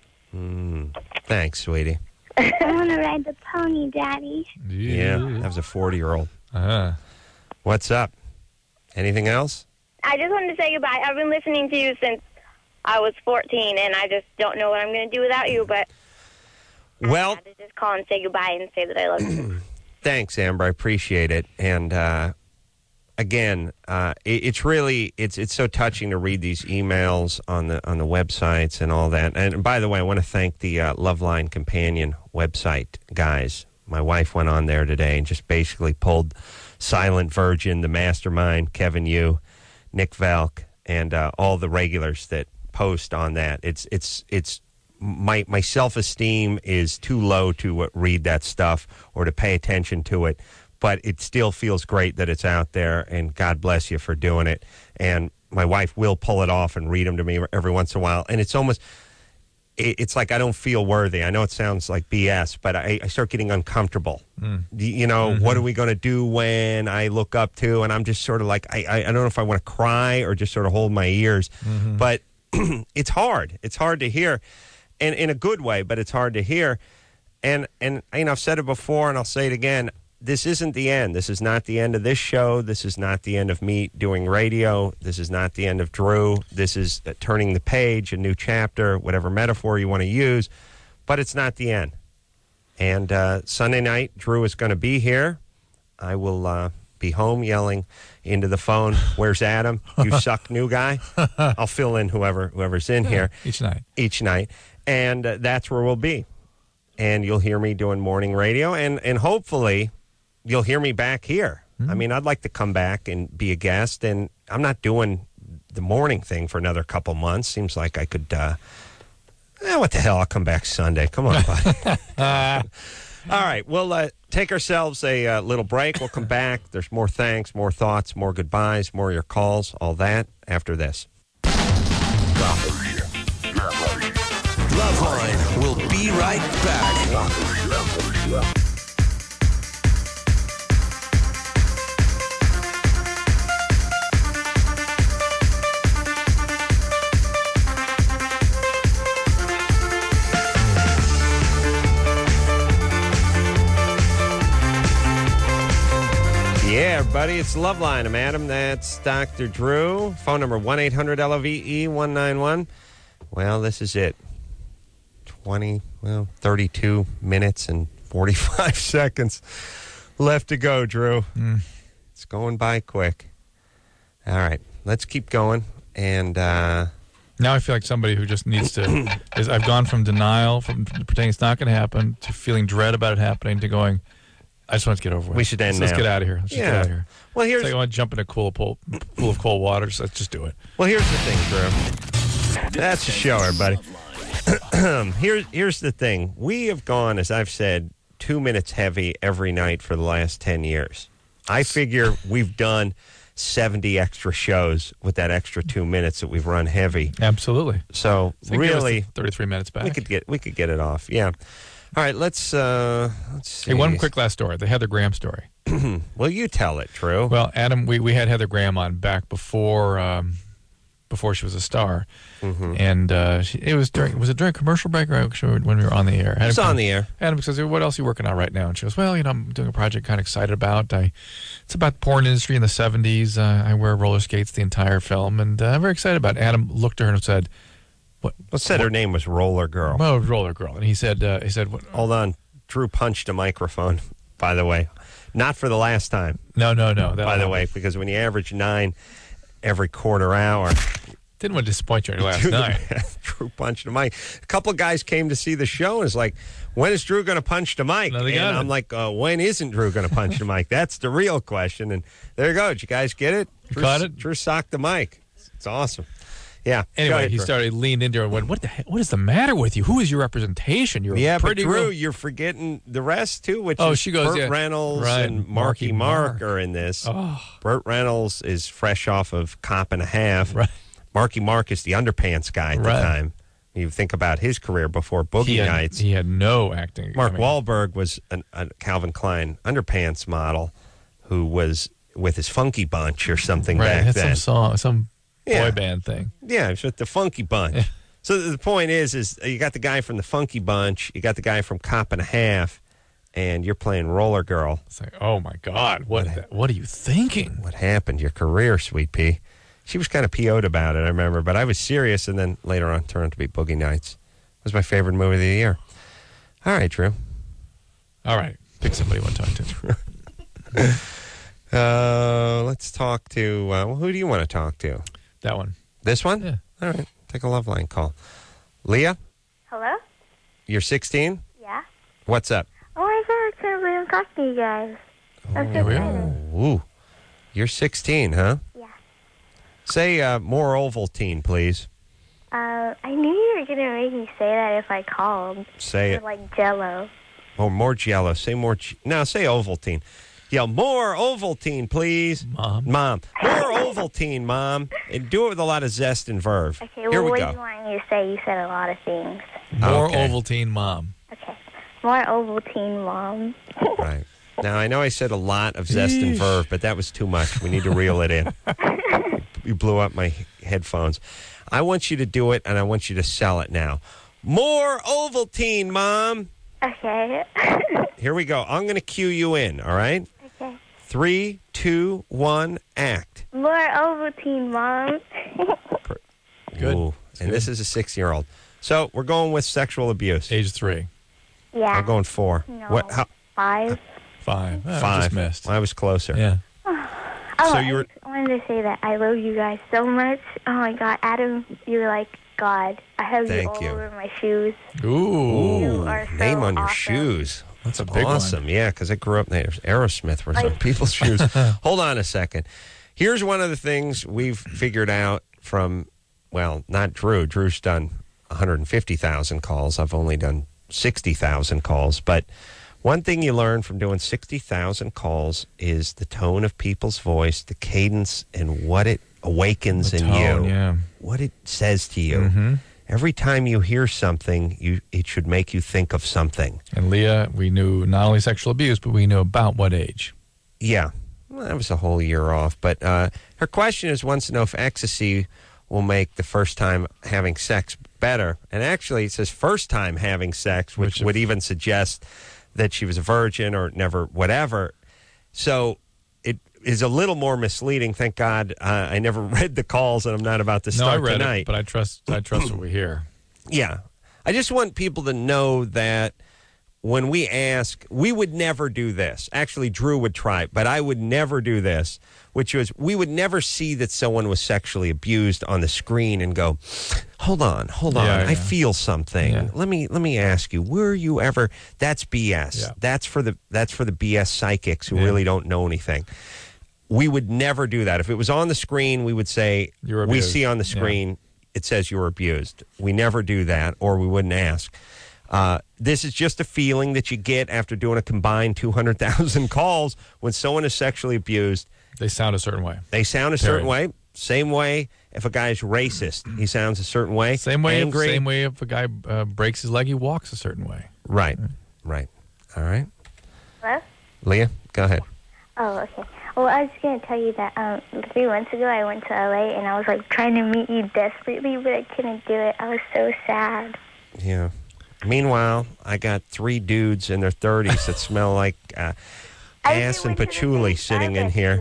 B: Thanks, sweetie.
A: I want to ride the pony, Daddy.
B: Yeah, that was a 40-year-old. What's up? Anything else?
A: I just wanted to say goodbye. I've been listening to you since I was 14, and I just don't know what I'm going to do without you, but
B: well,
A: I had to just call and say goodbye and say that I love you.
B: Thanks, Amber. I appreciate it. And again, it's really it's so touching to read these emails on the websites and all that. And by the way, I want to thank the Loveline Companion website guys. My wife went on there today and just basically pulled Silent Virgin, The Mastermind, Kevin Yu, Nick Valk, and all the regulars that post on that. It's my self-esteem is too low to read that stuff or to pay attention to it. But it still feels great that it's out there, and God bless you for doing it. And my wife will pull it off and read them to me every once in a while. And it's almost, it's like I don't feel worthy. I know it sounds like BS, but I start getting uncomfortable. You know, what are we going to do when I look up to? And I'm just sort of like, I don't know if I want to cry or just sort of hold my ears. But it's hard. It's hard to hear, and in a good way, but it's hard to hear. And you know, I've said it before, and I'll say it again. This isn't the end. This is not the end of this show. This is not the end of me doing radio. This is not the end of Drew. This is turning the page, a new chapter, whatever metaphor you want to use. But it's not the end. And Sunday night, Drew is going to be here. I will be home yelling into the phone, "Where's Adam? You suck, new guy." I'll fill in whoever's in here. Each night. And that's where we'll be. And you'll hear me doing morning radio. And hopefully you'll hear me back here. I mean, I'd like to come back and be a guest, and I'm not doing the morning thing for another couple months. Seems like I could, what the hell, I'll come back Sunday. Come on, buddy. All right, well, take ourselves a little break. We'll come back. There's more thanks, more thoughts, more goodbyes, more of your calls, all that after this.
E: Loveline will be right back.
B: Yeah, everybody, it's Loveline. I'm Adam. That's Dr. Drew. Phone number 1-800-LOVE-191. Well, this is it. 32 minutes and 45 seconds left to go, Drew. It's going by quick. All right, let's keep going. And
D: now I feel like somebody who just needs to. I've gone from denial, from pretending it's not going to happen, to feeling dread about it happening, to going, I just want to get over with.
B: We should end
D: Let's
B: now.
D: Get out of here. Let's just get out of here.
B: Well,
D: it's like I want to jump in a pool of cold water. So let's just do it.
B: Well, here's the thing, Drew. That's the show, everybody. Here's the thing. We have gone, as I've said, 2 minutes heavy every night for the last 10 years. I figure we've done 70 extra shows with that extra 2 minutes that we've run heavy.
D: Absolutely.
B: So really,
D: 33 minutes back.
B: We could get it off. Yeah. All right. Let's see.
D: Hey, one quick last story. The Heather Graham story.
B: Well, you tell it, Drew.
D: Well, Adam, we had Heather Graham on back before she was a star, and was it during a commercial break or when we were on the air?
B: It was on the air.
D: Adam says, "What else are you working on right now?" And she goes, "Well, I'm doing a project kind of excited about. It's about the porn industry in the 70s. I wear roller skates the entire film, and I'm very excited about it." Adam looked at her and said, "What?"
B: Said her name was Roller Girl.
D: Oh, Roller Girl. And he said, what?
B: Hold on. Drew punched a microphone, by the way. Not for the last time.
D: No.
B: By the way, because when you average 9 every quarter hour.
D: Didn't want to disappoint you on your last night.
B: Drew punched the mic. A couple of guys came to see the show and it's like, when is Drew going to punch the mic?
D: No,
B: and I'm like, when isn't Drew going to punch the mic? That's the real question. And there you go. Did you guys get it?
D: Caught it?
B: Drew socked the mic. It's awesome. Yeah.
D: Anyway, he leaned into her and went, "What is the matter with you? Who is your representation? You're pretty
B: but Drew, you're forgetting the rest too, which
D: she goes,
B: Burt Reynolds and Marky Mark are in this.
D: Oh.
B: Burt Reynolds is fresh off of Cop and a Half.
D: Right.
B: Marky Mark is the underpants guy at the time. You think about his career before Boogie Nights.
D: He had no acting.
B: Mark Wahlberg was a Calvin Klein underpants model who was with his Funky Bunch or something back then.
D: Some boy band thing.
B: Yeah, it was with the Funky Bunch. Yeah. So the point is you got the guy from the Funky Bunch, you got the guy from Cop and a Half, and you're playing Roller Girl.
D: It's like, oh my God, what are you thinking?
B: What happened? Your career, Sweet Pea. She was kind of PO'd about it, I remember, but I was serious, and then later on turned out to be Boogie Nights. It was my favorite movie of the year. All right, Drew.
D: All right. Pick somebody you want to talk
B: to. Let's talk to, who do you want to talk to?
D: That one.
B: This one?
D: Yeah.
B: All right. Take a Loveline call. Leah?
A: Hello?
B: You're 16?
A: Yeah.
B: What's up?
A: Oh my God, I can't believe I'm talking to you guys. I'm so excited.
B: Ooh. You're 16, huh?
A: Yeah.
B: Say more Ovaltine, please.
A: I knew you were going to make me say that if I called.
B: Say it.
A: Like Jell-O.
B: Oh, more Jell-O. Say more. No, say Ovaltine. Yell, more Ovaltine, please. Mom. More Ovaltine, Mom. And do it with a lot of zest and verve.
A: Okay, well, what do you want me to say? You said a lot of things.
D: More Ovaltine, Mom.
A: Okay. More Ovaltine, Mom.
B: Right. Now, I know I said a lot of zest and verve, but that was too much. We need to reel it in. You blew up my headphones. I want you to do it, and I want you to sell it now. More Ovaltine, Mom.
A: Okay.
B: Here we go. I'm going to cue you in, all right?
A: Okay.
B: 3, 2, 1, act.
A: More Ovaltine, Mom.
B: Good. Ooh, and this is a 6-year-old. So we're going with sexual abuse.
D: Age 3.
A: Yeah.
B: I'm going 4.
A: No.
B: What?
A: 5.
D: 5.
B: 5.
D: I just missed.
B: I was closer.
D: Yeah.
A: Oh,
B: So you were.
A: I wanted to say that I love you guys so much. Oh my God, Adam, you're like God. I have you all over my shoes.
D: Ooh.
A: You are so
B: Name on your
A: awesome.
B: shoes.
D: That's a big
B: awesome. Yeah, because I grew up there. Aerosmith was on people's shoes. Hold on a second. Here's one of the things we've figured out from, well, not Drew. Drew's done 150,000 calls. I've only done 60,000 calls. But One thing you learn from doing 60,000 calls is the tone of people's voice, the cadence, and what it awakens in
D: tone,
B: you,
D: yeah.
B: what it says to you.
D: Mm-hmm.
B: Every time you hear something, it should make you think of something.
D: And Leah, we knew not only sexual abuse, but we knew about what age.
B: Yeah, well, that was a whole year off. But her question wants to know if ecstasy will make the first time having sex better. And actually, it says first time having sex, which would even suggest that she was a virgin or never whatever. So it is a little more misleading. Thank God I never read the calls, and I'm not about to start
D: I read
B: tonight.
D: it, but I trust what we hear.
B: Yeah. I just want people to know that when we ask, we would never do this. Actually, Drew would try, but I would never do this, which was we would never see that someone was sexually abused on the screen and go, hold on.
D: Yeah.
B: I feel something.
D: Yeah.
B: Let me ask you, were you ever, that's BS.
D: Yeah.
B: That's for the BS psychics who really don't know anything. We would never do that. If it was on the screen, we would say,
D: You're
B: we
D: abused.
B: see on the screen, it says you were abused. We never do that, or we wouldn't ask. This is just a feeling that you get after doing a combined 200,000 calls. When someone is sexually abused,
D: they sound a certain way.
B: They sound a certain way. Same way if a guy's racist, he sounds a certain way.
D: Same way.
B: Angry.
D: Same way if a guy breaks his leg, he walks a certain way.
B: Right. All right.
A: Hello?
B: Leah, go ahead.
A: Oh, okay. Well, I was going to tell you that 3 months ago I went to LA and I was like trying to meet you desperately, but I couldn't do it. I was so sad.
B: Yeah. Meanwhile, I got 3 dudes in their 30s that smell like ass and patchouli sitting in here.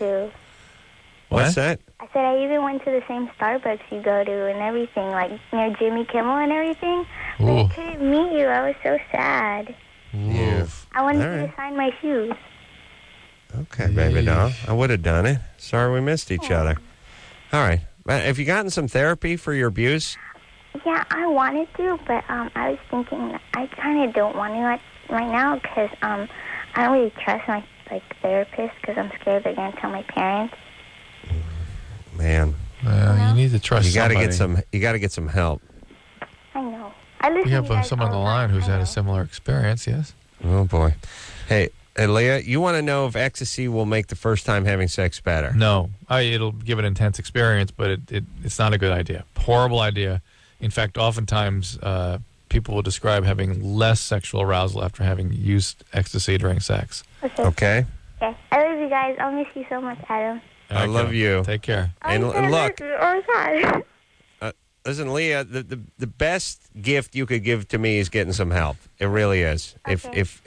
B: What's that?
A: I said I even went to the same Starbucks you go to and everything, like near Jimmy Kimmel and everything. But I couldn't meet you. I was so sad.
B: Yeah.
A: I wanted you to sign my shoes.
B: Okay, baby doll. I would have done it. Sorry we missed each other. All right. Have you gotten some therapy for your abuse?
A: Yeah, I wanted to, but I was thinking that I kind of don't want to right now because I don't really trust my therapist because I'm scared they're going to tell my parents.
B: Man,
D: you need to trust.
B: You got to
D: somebody.
B: get some. You got to get some help.
A: I know. I listen
D: We have
A: to you guys
D: someone on the
A: all
D: line who's had a similar experience. Yes.
B: Oh boy. Hey, Leah, you want to know if ecstasy will make the first time having sex better?
D: No, it'll give an intense experience, but it's not a good idea. Horrible idea. In fact, oftentimes people will describe having less sexual arousal after having used ecstasy during sex.
B: Okay.
A: Okay. I love you guys. I'll miss you so much, Adam.
B: I love you.
D: Take care.
B: And look,
A: Oh, God.
B: listen, Leah, the best gift you could give to me is getting some help. It really is.
A: Okay.
B: If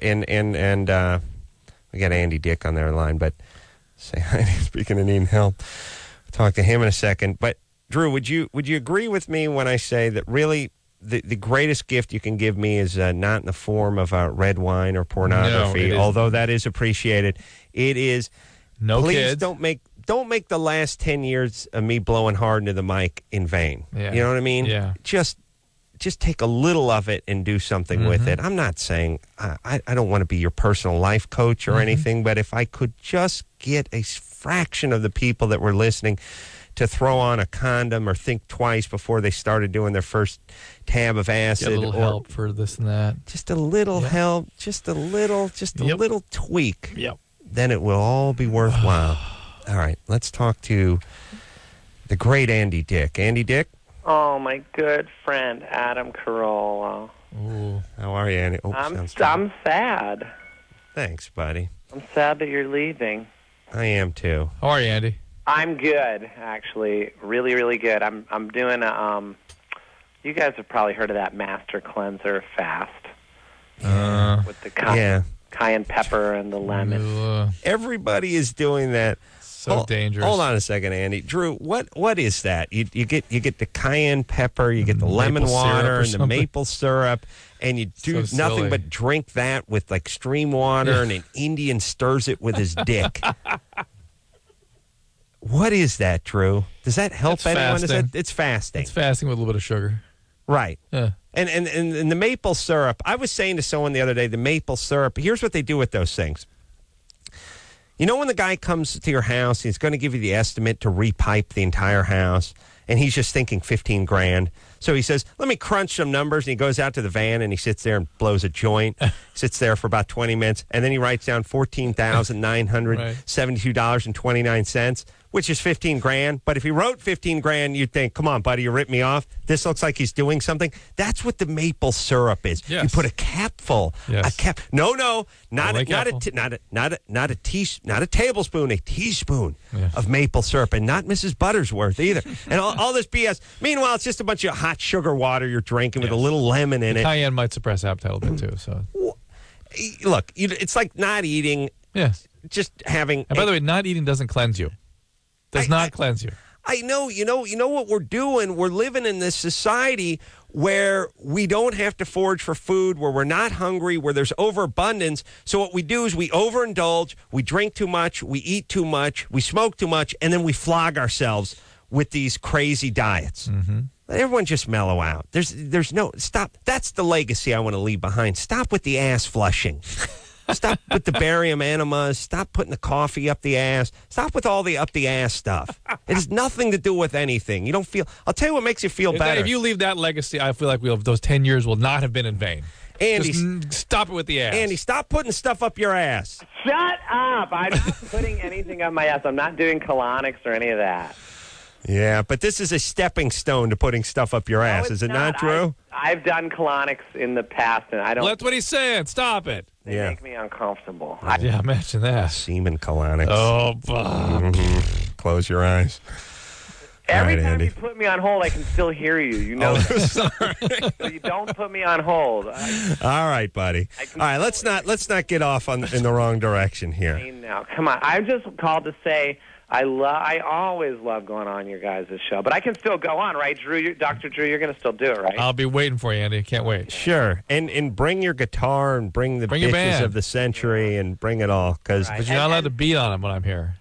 B: we got Andy Dick on their line, but say hi. Speaking of needing help, I'll talk to him in a second. But Drew, would you agree with me when I say that really the greatest gift you can give me is not in the form of red wine or pornography, although that is appreciated. It is please
D: kids.
B: don't make the last 10 years of me blowing hard into the mic in vain.
D: Yeah.
B: You know what I mean?
D: Yeah.
B: Just take a little of it and do something with it. I'm not saying I don't want to be your personal life coach or anything, but if I could just get a fraction of the people that were listening to throw on a condom or think twice before they started doing their first tab of acid.
D: Get a little
B: or
D: help for this and that.
B: Just a little help, just a little tweak.
D: Yep.
B: Then it will all be worthwhile. All right, let's talk to the great Andy Dick. Andy Dick?
R: Oh, my good friend, Adam Carolla.
B: Ooh. How are you, Andy? Oh,
R: I'm sad.
B: Thanks, buddy.
R: I'm sad that you're leaving.
B: I am, too.
D: How are you, Andy?
R: I'm good, actually. Really, really good. I'm doing a, you guys have probably heard of that Master Cleanser fast. With the cayenne pepper and the lemon.
B: Everybody is doing that.
D: So dangerous.
B: Hold on a second, Andy. Drew, what is that? You get the cayenne pepper, you get the lemon water and the maple syrup, and you do nothing but drink that with like stream water, and an Indian stirs it with his dick. What is that, Drew? Does that help anyone? It's fasting.
D: It's fasting with a little bit of sugar.
B: Right.
D: Yeah.
B: And the maple syrup, I was saying to someone the other day, the maple syrup, here's what they do with those things. You know when the guy comes to your house, he's going to give you the estimate to repipe the entire house, and he's just thinking 15 grand. So he says, let me crunch some numbers. And he goes out to the van and he sits there and blows a joint. Sits there for about 20 minutes. And then he writes down $14,972.29, which is 15 grand. But if he wrote 15 grand, you'd think, come on, buddy, you ripped me off. This looks like he's doing something. That's what the maple syrup is.
D: Yes.
B: You put a capful.
D: Yes.
B: A cap. No, not
D: Only
B: a tablespoon, a teaspoon of maple syrup, and not Mrs. Buttersworth either. And all this BS. Meanwhile, it's just a bunch of hot sugar water you're drinking with a little lemon in it.
D: Cayenne might suppress appetite a little bit too. So
B: look, it's like not eating.
D: Yes.
B: Just having.
D: And by the way, not eating doesn't cleanse you. Does not cleanse you.
B: I know. You know what we're doing? We're living in this society where we don't have to forage for food, where we're not hungry, where there's overabundance. So what we do is we overindulge, we drink too much, we eat too much, we smoke too much, and then we flog ourselves with these crazy diets.
D: Mm-hmm.
B: Let everyone just mellow out. There's no stop. That's the legacy I want to leave behind. Stop with the ass flushing. Stop with the barium enemas. Stop putting the coffee up the ass. Stop with all the up the ass stuff. It has nothing to do with anything. You don't feel. I'll tell you what makes you feel better.
D: If you leave that legacy, I feel like those 10 years will not have been in vain.
B: Andy,
D: just stop it with the ass.
B: Andy, stop putting stuff up your ass.
R: Shut up! I'm not putting anything up my ass. I'm not doing colonics or any of that.
B: Yeah, but this is a stepping stone to putting stuff up your ass. Is it not, Drew?
R: I've done colonics in the past, and I don't.
D: Well, that's what he's saying. Stop it.
R: They make me uncomfortable.
D: Yeah, imagine that.
B: Semen colonics.
D: Oh, Bob.
B: Mm-hmm. Close your eyes.
R: Every
B: right,
R: time
B: Andy.
R: you put me on hold, I can still hear you. You know that. So you don't put me on hold.
B: All right, buddy. All right, let's not get off in the wrong direction here.
R: Now, come on. I just called to say I always love going on your guys' show, but I can still go on, right, Drew? Dr. Drew, you're going to still do it, right?
D: I'll be waiting for you, Andy. Can't wait.
B: Sure, and bring your guitar and bring your bitches
D: band.
B: of the century and bring it all, because
D: But you're not allowed to beat on them when I'm here.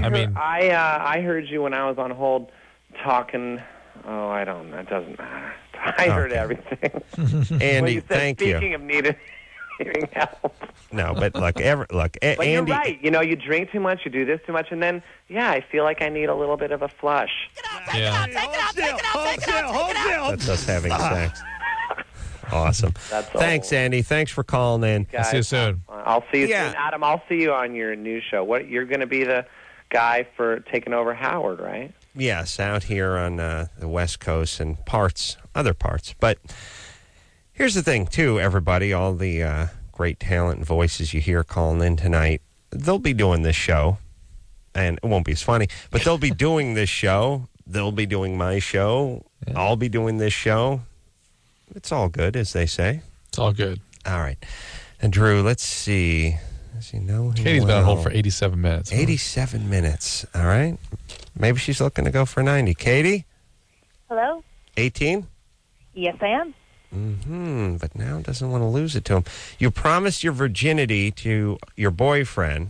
R: I heard you when I was on hold talking. Oh, I don't know. It doesn't matter. I heard everything.
B: Andy,
R: well, you said,
B: thank you.
R: Speaking of hearing help.
B: No, but look,
R: But
B: Andy.
R: you're right. You know, you drink too much, you do this too much, and then, I feel like I need a little bit of a flush.
B: That's us having sex. Awesome. Thanks, Andy. Thanks for calling in.
R: Guys,
B: see you soon.
R: I'll see you soon. Adam, I'll see you on your new show. You're going to be the guy for taking over Howard, right?
B: Yes, out here on the West Coast and other parts. But here's the thing, too, everybody, all the great talent and voices you hear calling in tonight, they'll be doing this show, and it won't be as funny, but they'll be doing this show. They'll be doing my show. Yeah. I'll be doing this show. It's all good, as they say.
D: It's all good.
B: All right. And, Drew, let's see. Does he know him
D: Katie's been on hold for 87 minutes.
B: 87 minutes. All right. Maybe she's looking to go for 90. Katie?
S: Hello?
B: 18?
S: Yes, I am.
B: Mm-hmm. But now doesn't want to lose it to him. You promised your virginity to your boyfriend.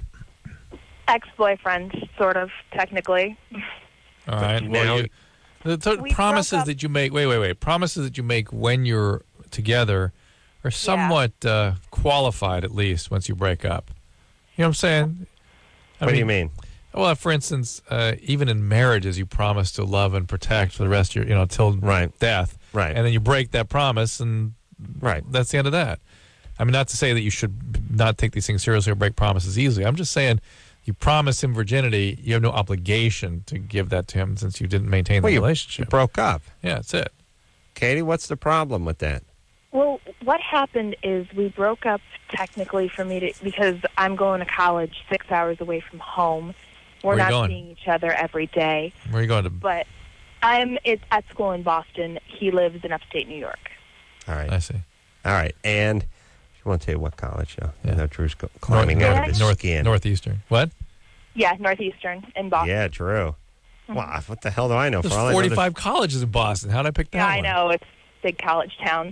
S: Ex-boyfriend, sort of, technically.
D: All right.
B: Now,
D: the promises that you make. Wait. Promises that you make when you're together are somewhat qualified, at least once you break up. You know what I'm saying?
B: What do you mean?
D: Well, for instance, even in marriages, you promise to love and protect for the rest of your, till death.
B: Right.
D: And then you break that promise, and that's the end of that. I mean, not to say that you should not take these things seriously or break promises easily. I'm just saying, you promise him virginity, you have no obligation to give that to him since you didn't maintain the relationship.
B: You broke up.
D: Yeah, that's it.
B: Katie, what's the problem with that?
S: Well, what happened is we broke up technically for me because I'm going to college 6 hours away from home. We're not seeing each other every day.
D: Where are you going to?
S: But it's at school in Boston. He lives in upstate New York.
B: All right.
D: I see.
B: All right. And I want to tell you what college, though. Yeah. I know Drew's climbing out of his skin.
D: Northeastern. What?
S: Yeah, Northeastern in Boston.
B: Yeah, Drew. Wow, what the hell do I know?
D: There's 45 colleges in Boston. How did I pick that one?
S: I know. It's a big college town.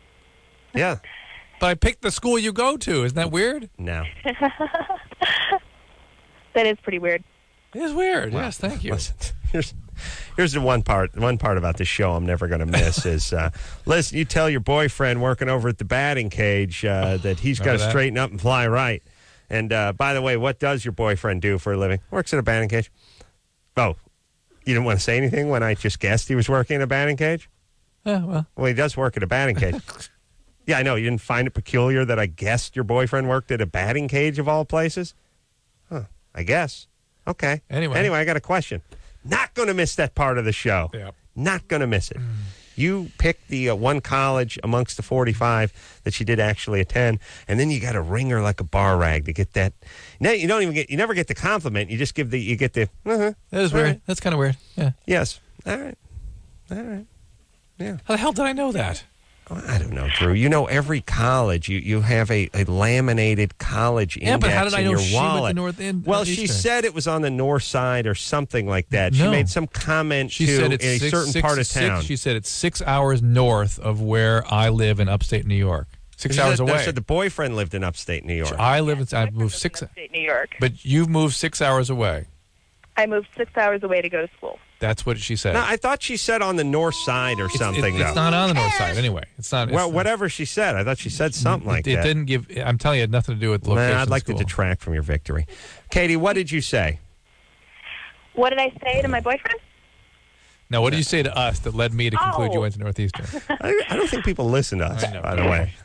B: Yeah.
D: But I picked the school you go to. Isn't that weird?
B: No.
S: That is pretty weird.
D: It is weird.
B: Well,
D: yes, thank you.
B: Listen, here's the one part about the show I'm never going to miss is, listen, you tell your boyfriend working over at the batting cage that he's got to straighten up and fly right. And by the way, what does your boyfriend do for a living? Works at a batting cage. Oh, You didn't want to say anything when I just guessed he was working in a batting cage?
D: Well,
B: he does work at a batting cage. Yeah, I know. You didn't find it peculiar that I guessed your boyfriend worked at a batting cage of all places? Huh, I guess. Okay. Anyway, I got a question. Not going to miss that part of the show.
D: Yeah.
B: Not going to miss it. You picked the one college amongst the 45 that she did actually attend, and then you got to ring her like a bar rag to get that. Now you never get the compliment. You just get the.
D: That is weird.
B: Right.
D: That's kind of weird. Yeah.
B: Yes. All right. Yeah.
D: How the hell did I know that?
B: I don't know, Drew. You know, every college, you have a laminated college index
D: but how did I know
B: in your
D: she
B: wallet.
D: went to North End?
B: Well, she said it was on the north side or something like that. She made some comment
D: she said it's
B: a certain part of town.
D: She said it's 6 hours north of where I live in upstate New York. 6 hours away.
B: She said the boyfriend lived in upstate New York.
D: I moved 6
S: upstate New York.
D: But you've moved 6 hours away.
S: I moved 6 hours away to go to school.
D: That's what she said.
B: No, I thought she said on the north side or something.
D: It's not on the north side anyway. It's not.
B: Well, whatever she said, I thought she said something like that.
D: It didn't give. I'm telling you, it had nothing to do with location.
B: I'd like to detract from your victory. Katie, what did you say?
S: What did I say to my boyfriend?
D: Now, what did you say to us that led me to conclude you went to Northeastern?
B: I don't think people listen to us, by the way.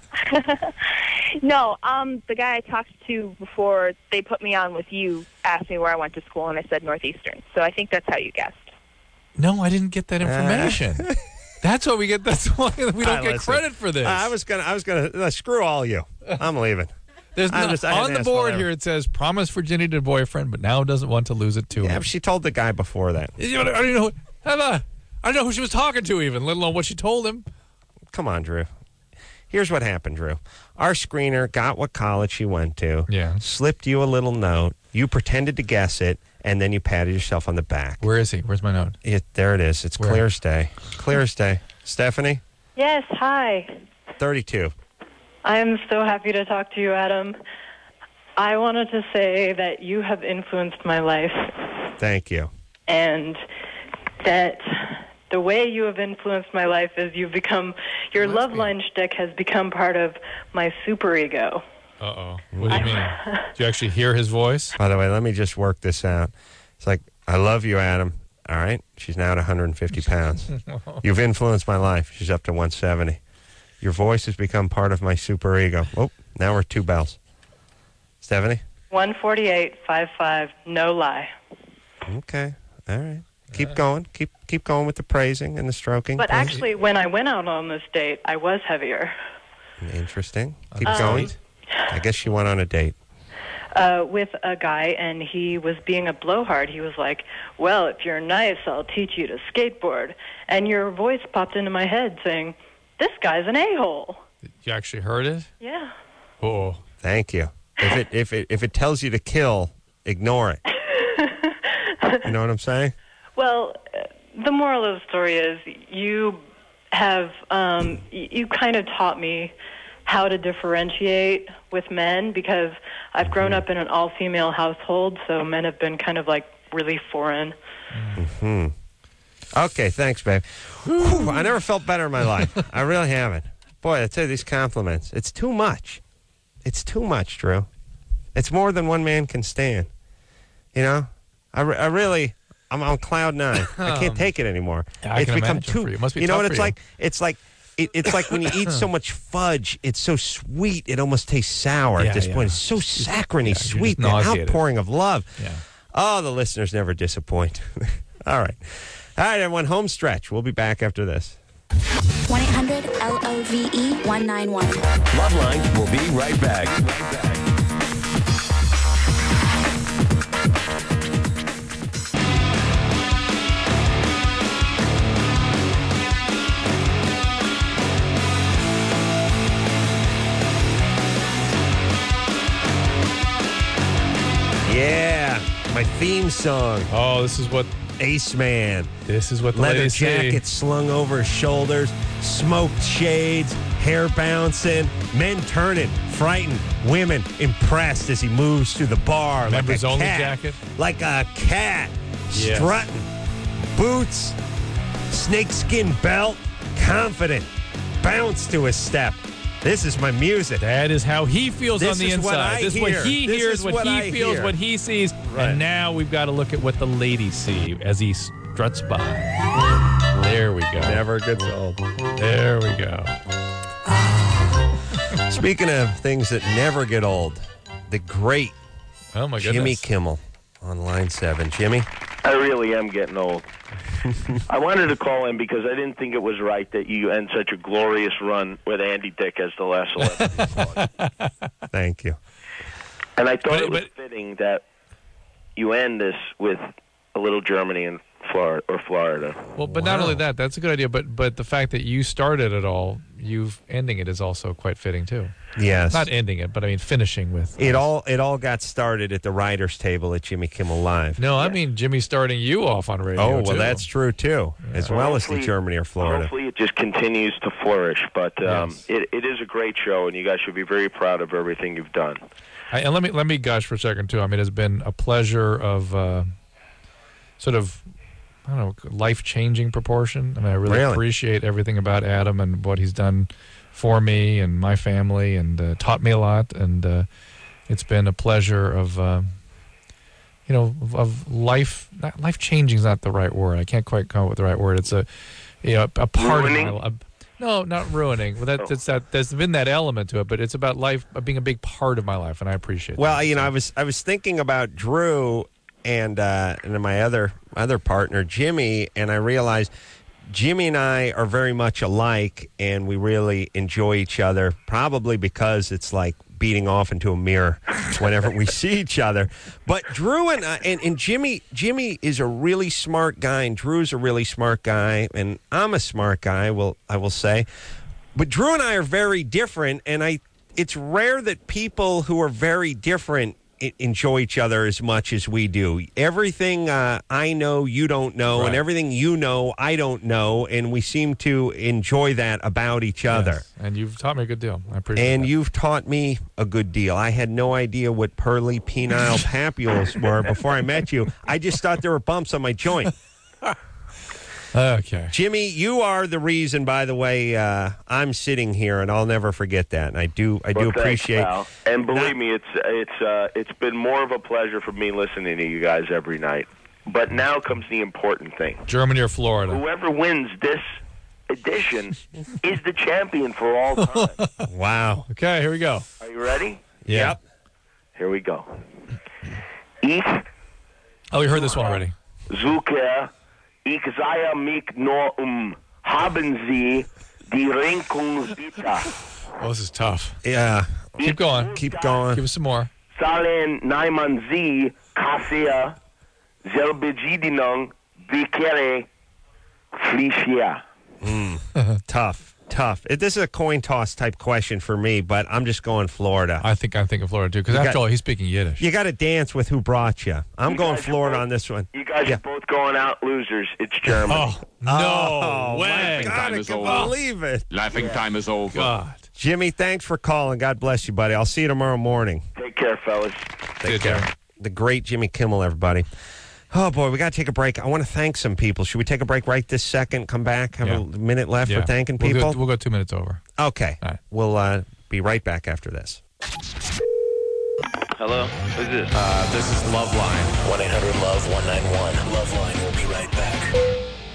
S: No, the guy I talked to before they put me on with you asked me where I went to school, and I said Northeastern. So I think that's how you guessed.
D: No, I didn't get that information. That's why we get. That's why we don't get credit for this.
B: I was gonna screw all you. I'm leaving.
D: There's on the board here. It says promise virginity to boyfriend, but now doesn't want to lose it to him.
B: Yeah, she told the guy before that.
D: I don't know. I don't know who she was talking to, even, let alone what she told him.
B: Come on, Drew. Here's what happened, Drew. Our screener got what college she went to.
D: Yeah.
B: Slipped you a little note. You pretended to guess it, and then you patted yourself on the back.
D: Where is he? Where's my note?
B: There it is. It's clear as day. Clear as day. Stephanie?
T: Yes, hi.
B: 32.
T: I'm so happy to talk to you, Adam. I wanted to say that you have influenced my life.
B: Thank you.
T: And that the way you have influenced my life is your love line shtick has become part of my superego.
D: Uh-oh. What do you mean? Do you actually hear his voice?
B: By the way, let me just work this out. It's like, I love you, Adam. All right? She's now at 150 pounds. You've influenced my life. She's up to 170. Your voice has become part of my superego. Oh, now we're 2 bells. Stephanie?
T: 148.55, no lie.
B: Okay. All right. Keep going. Keep going with the praising and the stroking.
T: But actually, when I went out on this date, I was heavier.
B: Interesting. Keep going. I guess she went on a date.
T: With a guy, and he was being a blowhard. He was like, well, if you're nice, I'll teach you to skateboard. And your voice popped into my head saying, this guy's an a-hole.
D: You actually heard it?
T: Yeah.
D: Oh.
B: Thank you. If it tells you to kill, ignore it. You know what I'm saying?
T: Well, the moral of the story is you have you kind of taught me how to differentiate with men, because I've grown up in an all-female household, so men have been kind of like really foreign.
B: Mm-hmm. Okay, thanks, babe. Whew, I never felt better in my life. I really haven't. Boy, I tell you, these compliments, it's too much. It's too much, Drew. It's more than one man can stand. You know? I'm on cloud 9. I can't take it anymore.
D: Yeah,
B: it's become too.
D: It must be
B: you know
D: tough
B: what it's
D: for
B: like? It's like when you eat so much fudge, it's so sweet, it almost tastes sour at this point. It's so saccharine sweet, the outpouring of love.
D: Yeah.
B: Oh, the listeners never disappoint. All right, everyone, home stretch. We'll be back after this.
E: 1-800-LOVE-191. Loveline will be right back.
B: Yeah, my theme song.
D: Oh, this is what
B: Ace Man.
D: This is what the
B: leather
D: ladies
B: jacket
D: say.
B: slung over his shoulders, smoked shades, hair bouncing, men turning, frightened, women impressed as he moves through the bar.
D: Members
B: like a
D: only
B: cat,
D: jacket?
B: like a cat,
D: Yes.
B: strutting, boots, snakeskin belt, confident, bounce to his step. This is my music.
D: That is how he feels
B: This
D: on the
B: is what
D: inside.
B: I
D: This is
B: hear.
D: what he
B: This
D: hears,
B: is
D: what
B: what
D: he
B: I
D: feels,
B: hear.
D: what he sees.
B: Right.
D: And now we've got to look at what the ladies see as he struts by. There we go.
B: Never gets old.
D: There we go.
B: Speaking of things that never get old, the great
D: Jimmy
B: goodness. Kimmel on line 7. Jimmy?
P: I really am getting old. I wanted to call in because I didn't think it was right that you end such a glorious run with Andy Dick as the last celebrity.
B: Thank you.
P: And I thought it was fitting that you end this with a little Germany and Florida.
D: Well, but not only that, that's a good idea, but the fact that you started it all, ending it is also quite fitting too.
B: Yes.
D: Not ending it, but I mean finishing with
B: it all got started at the writers' table at Jimmy Kimmel Live.
D: No, I mean Jimmy starting you off on radio.
B: Oh, well,
D: too.
B: That's true too, as well as the Germany or Florida.
P: Hopefully it just continues to flourish, but it is a great show, and you guys should be very proud of everything you've done.
D: And let me gush for a second too. I mean, it's been a pleasure of sort of, I don't know, life-changing proportion. I mean, I really appreciate everything about Adam and what he's done for me and my family, and taught me a lot. And it's been a pleasure of, of life. Life-changing is not the right word. I can't quite come up with the right word. It's a part of my life. No, not ruining. Well, there's been that element to it, but it's about life being a big part of my life, and I appreciate that.
B: Well, I was thinking about Drew and my other partner, Jimmy, and I realized Jimmy and I are very much alike, and we really enjoy each other, probably because it's like beating off into a mirror whenever we see each other. But Drew and Jimmy is a really smart guy, and Drew's a really smart guy, and I'm a smart guy, I will say. But Drew and I are very different, and it's rare that people who are very different enjoy each other as much as we do. Everything I know, you don't know, and everything you know, I don't know, and we seem to enjoy that about each other.
D: Yes. And you've taught me a good deal. I appreciate it.
B: And you've taught me a good deal. I had no idea what pearly penile papules were before I met you. I just thought there were bumps on my joint.
D: Okay.
B: Jimmy, you are the reason, by the way, I'm sitting here, and I'll never forget that. And I do appreciate.
P: Thanks, pal. And believe me, it's been more of a pleasure for me listening to you guys every night. But now comes the important thing:
D: Germany or Florida.
P: Whoever wins this edition is the champion for all time.
B: Wow.
D: Okay, here we go.
P: Are you ready?
D: Yep.
P: Here we go. Ich.
D: Oh, you heard this one already.
P: Zucker. Ich sage mich nur haben Sie die Renkung bitte.
D: Oh, this is tough.
B: Yeah.
D: Keep going.
B: Keep going.
D: Give us some more.
P: Salen naiman Sie Kasia Selbedinung Bikere Flicia.
B: Tough. This is a coin toss type question for me, but I'm just going Florida.
D: I'm thinking Florida too, because after all, he's speaking Yiddish.
B: You got to dance with who brought you. I'm going Florida on this one.
P: You guys are both going out losers. It's Germany.
B: Oh, no way.
K: God, I can't
B: believe it.
K: Laughing time is over.
D: God.
B: Jimmy, thanks for calling. God bless you, buddy. I'll see you tomorrow morning.
P: Take care, fellas.
B: Take care. The great Jimmy Kimmel, everybody. Oh, boy, we got to take a break. I want to thank some people. Should we take a break right this second, come back, have a minute left for thanking people?
D: We'll go 2 minutes over.
B: Okay. All right. We'll be right back after this.
H: Hello? Who's this?
E: This is Loveline. 1-800-LOVE-191. Loveline will be right back.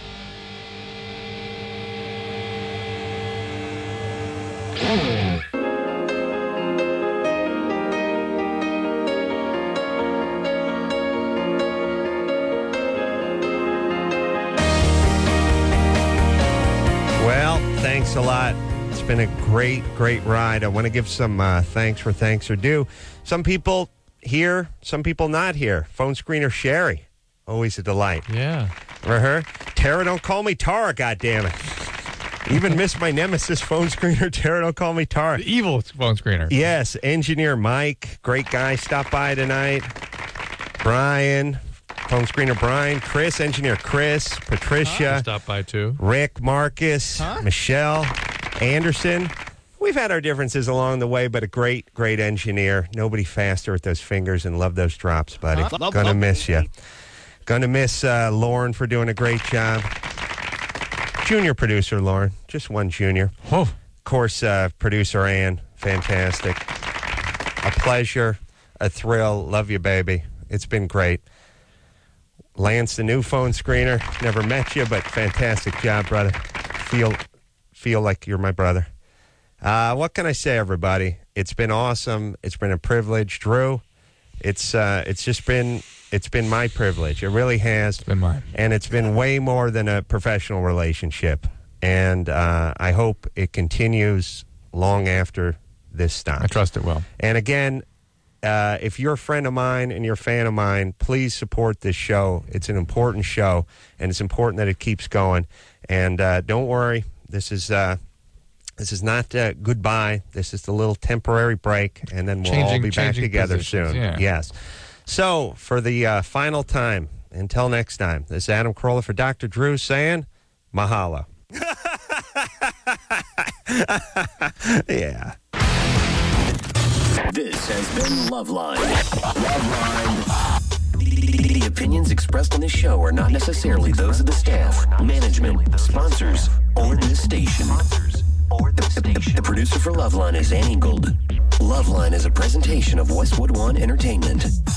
B: Well, thanks a lot. It's been a great ride. I want to give some thanks where thanks are due. Some people here, some people not here. Phone screener Sherry. Always a delight.
D: Yeah.
B: Ever heard? Tara, don't call me Tara, goddammit. Even miss my nemesis phone screener, Tara, don't call me Tara.
D: The evil phone screener.
B: Yes. Engineer Mike, great guy, stopped by tonight. Brian, phone screener Brian. Chris, engineer Chris. Patricia.
D: Stopped by too.
B: Rick, Marcus, Michelle, Anderson. We've had our differences along the way, but a great engineer. Nobody faster with those fingers, and love those drops, buddy. Gonna miss you. Gonna miss Lauren for doing a great job. Junior producer Lauren, just one junior. Of course, producer Ann, fantastic. A pleasure, a thrill. Love you, baby. It's been great. Lance, the new phone screener. Never met you, but fantastic job, brother. Feel like you're my brother. What can I say, everybody? It's been awesome. It's been a privilege, Drew. It's been my privilege. It really has. It's
D: been mine.
B: And it's been way more than a professional relationship. And I hope it continues long after this stops.
D: I trust it will.
B: And again, if you're a friend of mine and you're a fan of mine, please support this show. It's an important show, and it's important that it keeps going. And don't worry, this is not goodbye. This is the little temporary break, and then we'll all be back together soon.
D: Yeah.
B: Yes. So, for the final time, until next time, this is Adam Carolla for Dr. Drew saying, mahalo. Yeah.
E: This has been Loveline. Loveline. The opinions expressed on this show are not necessarily those of the staff, management, sponsors, or this station. The producer for Loveline is Ann Ingold. Loveline is a presentation of Westwood One Entertainment.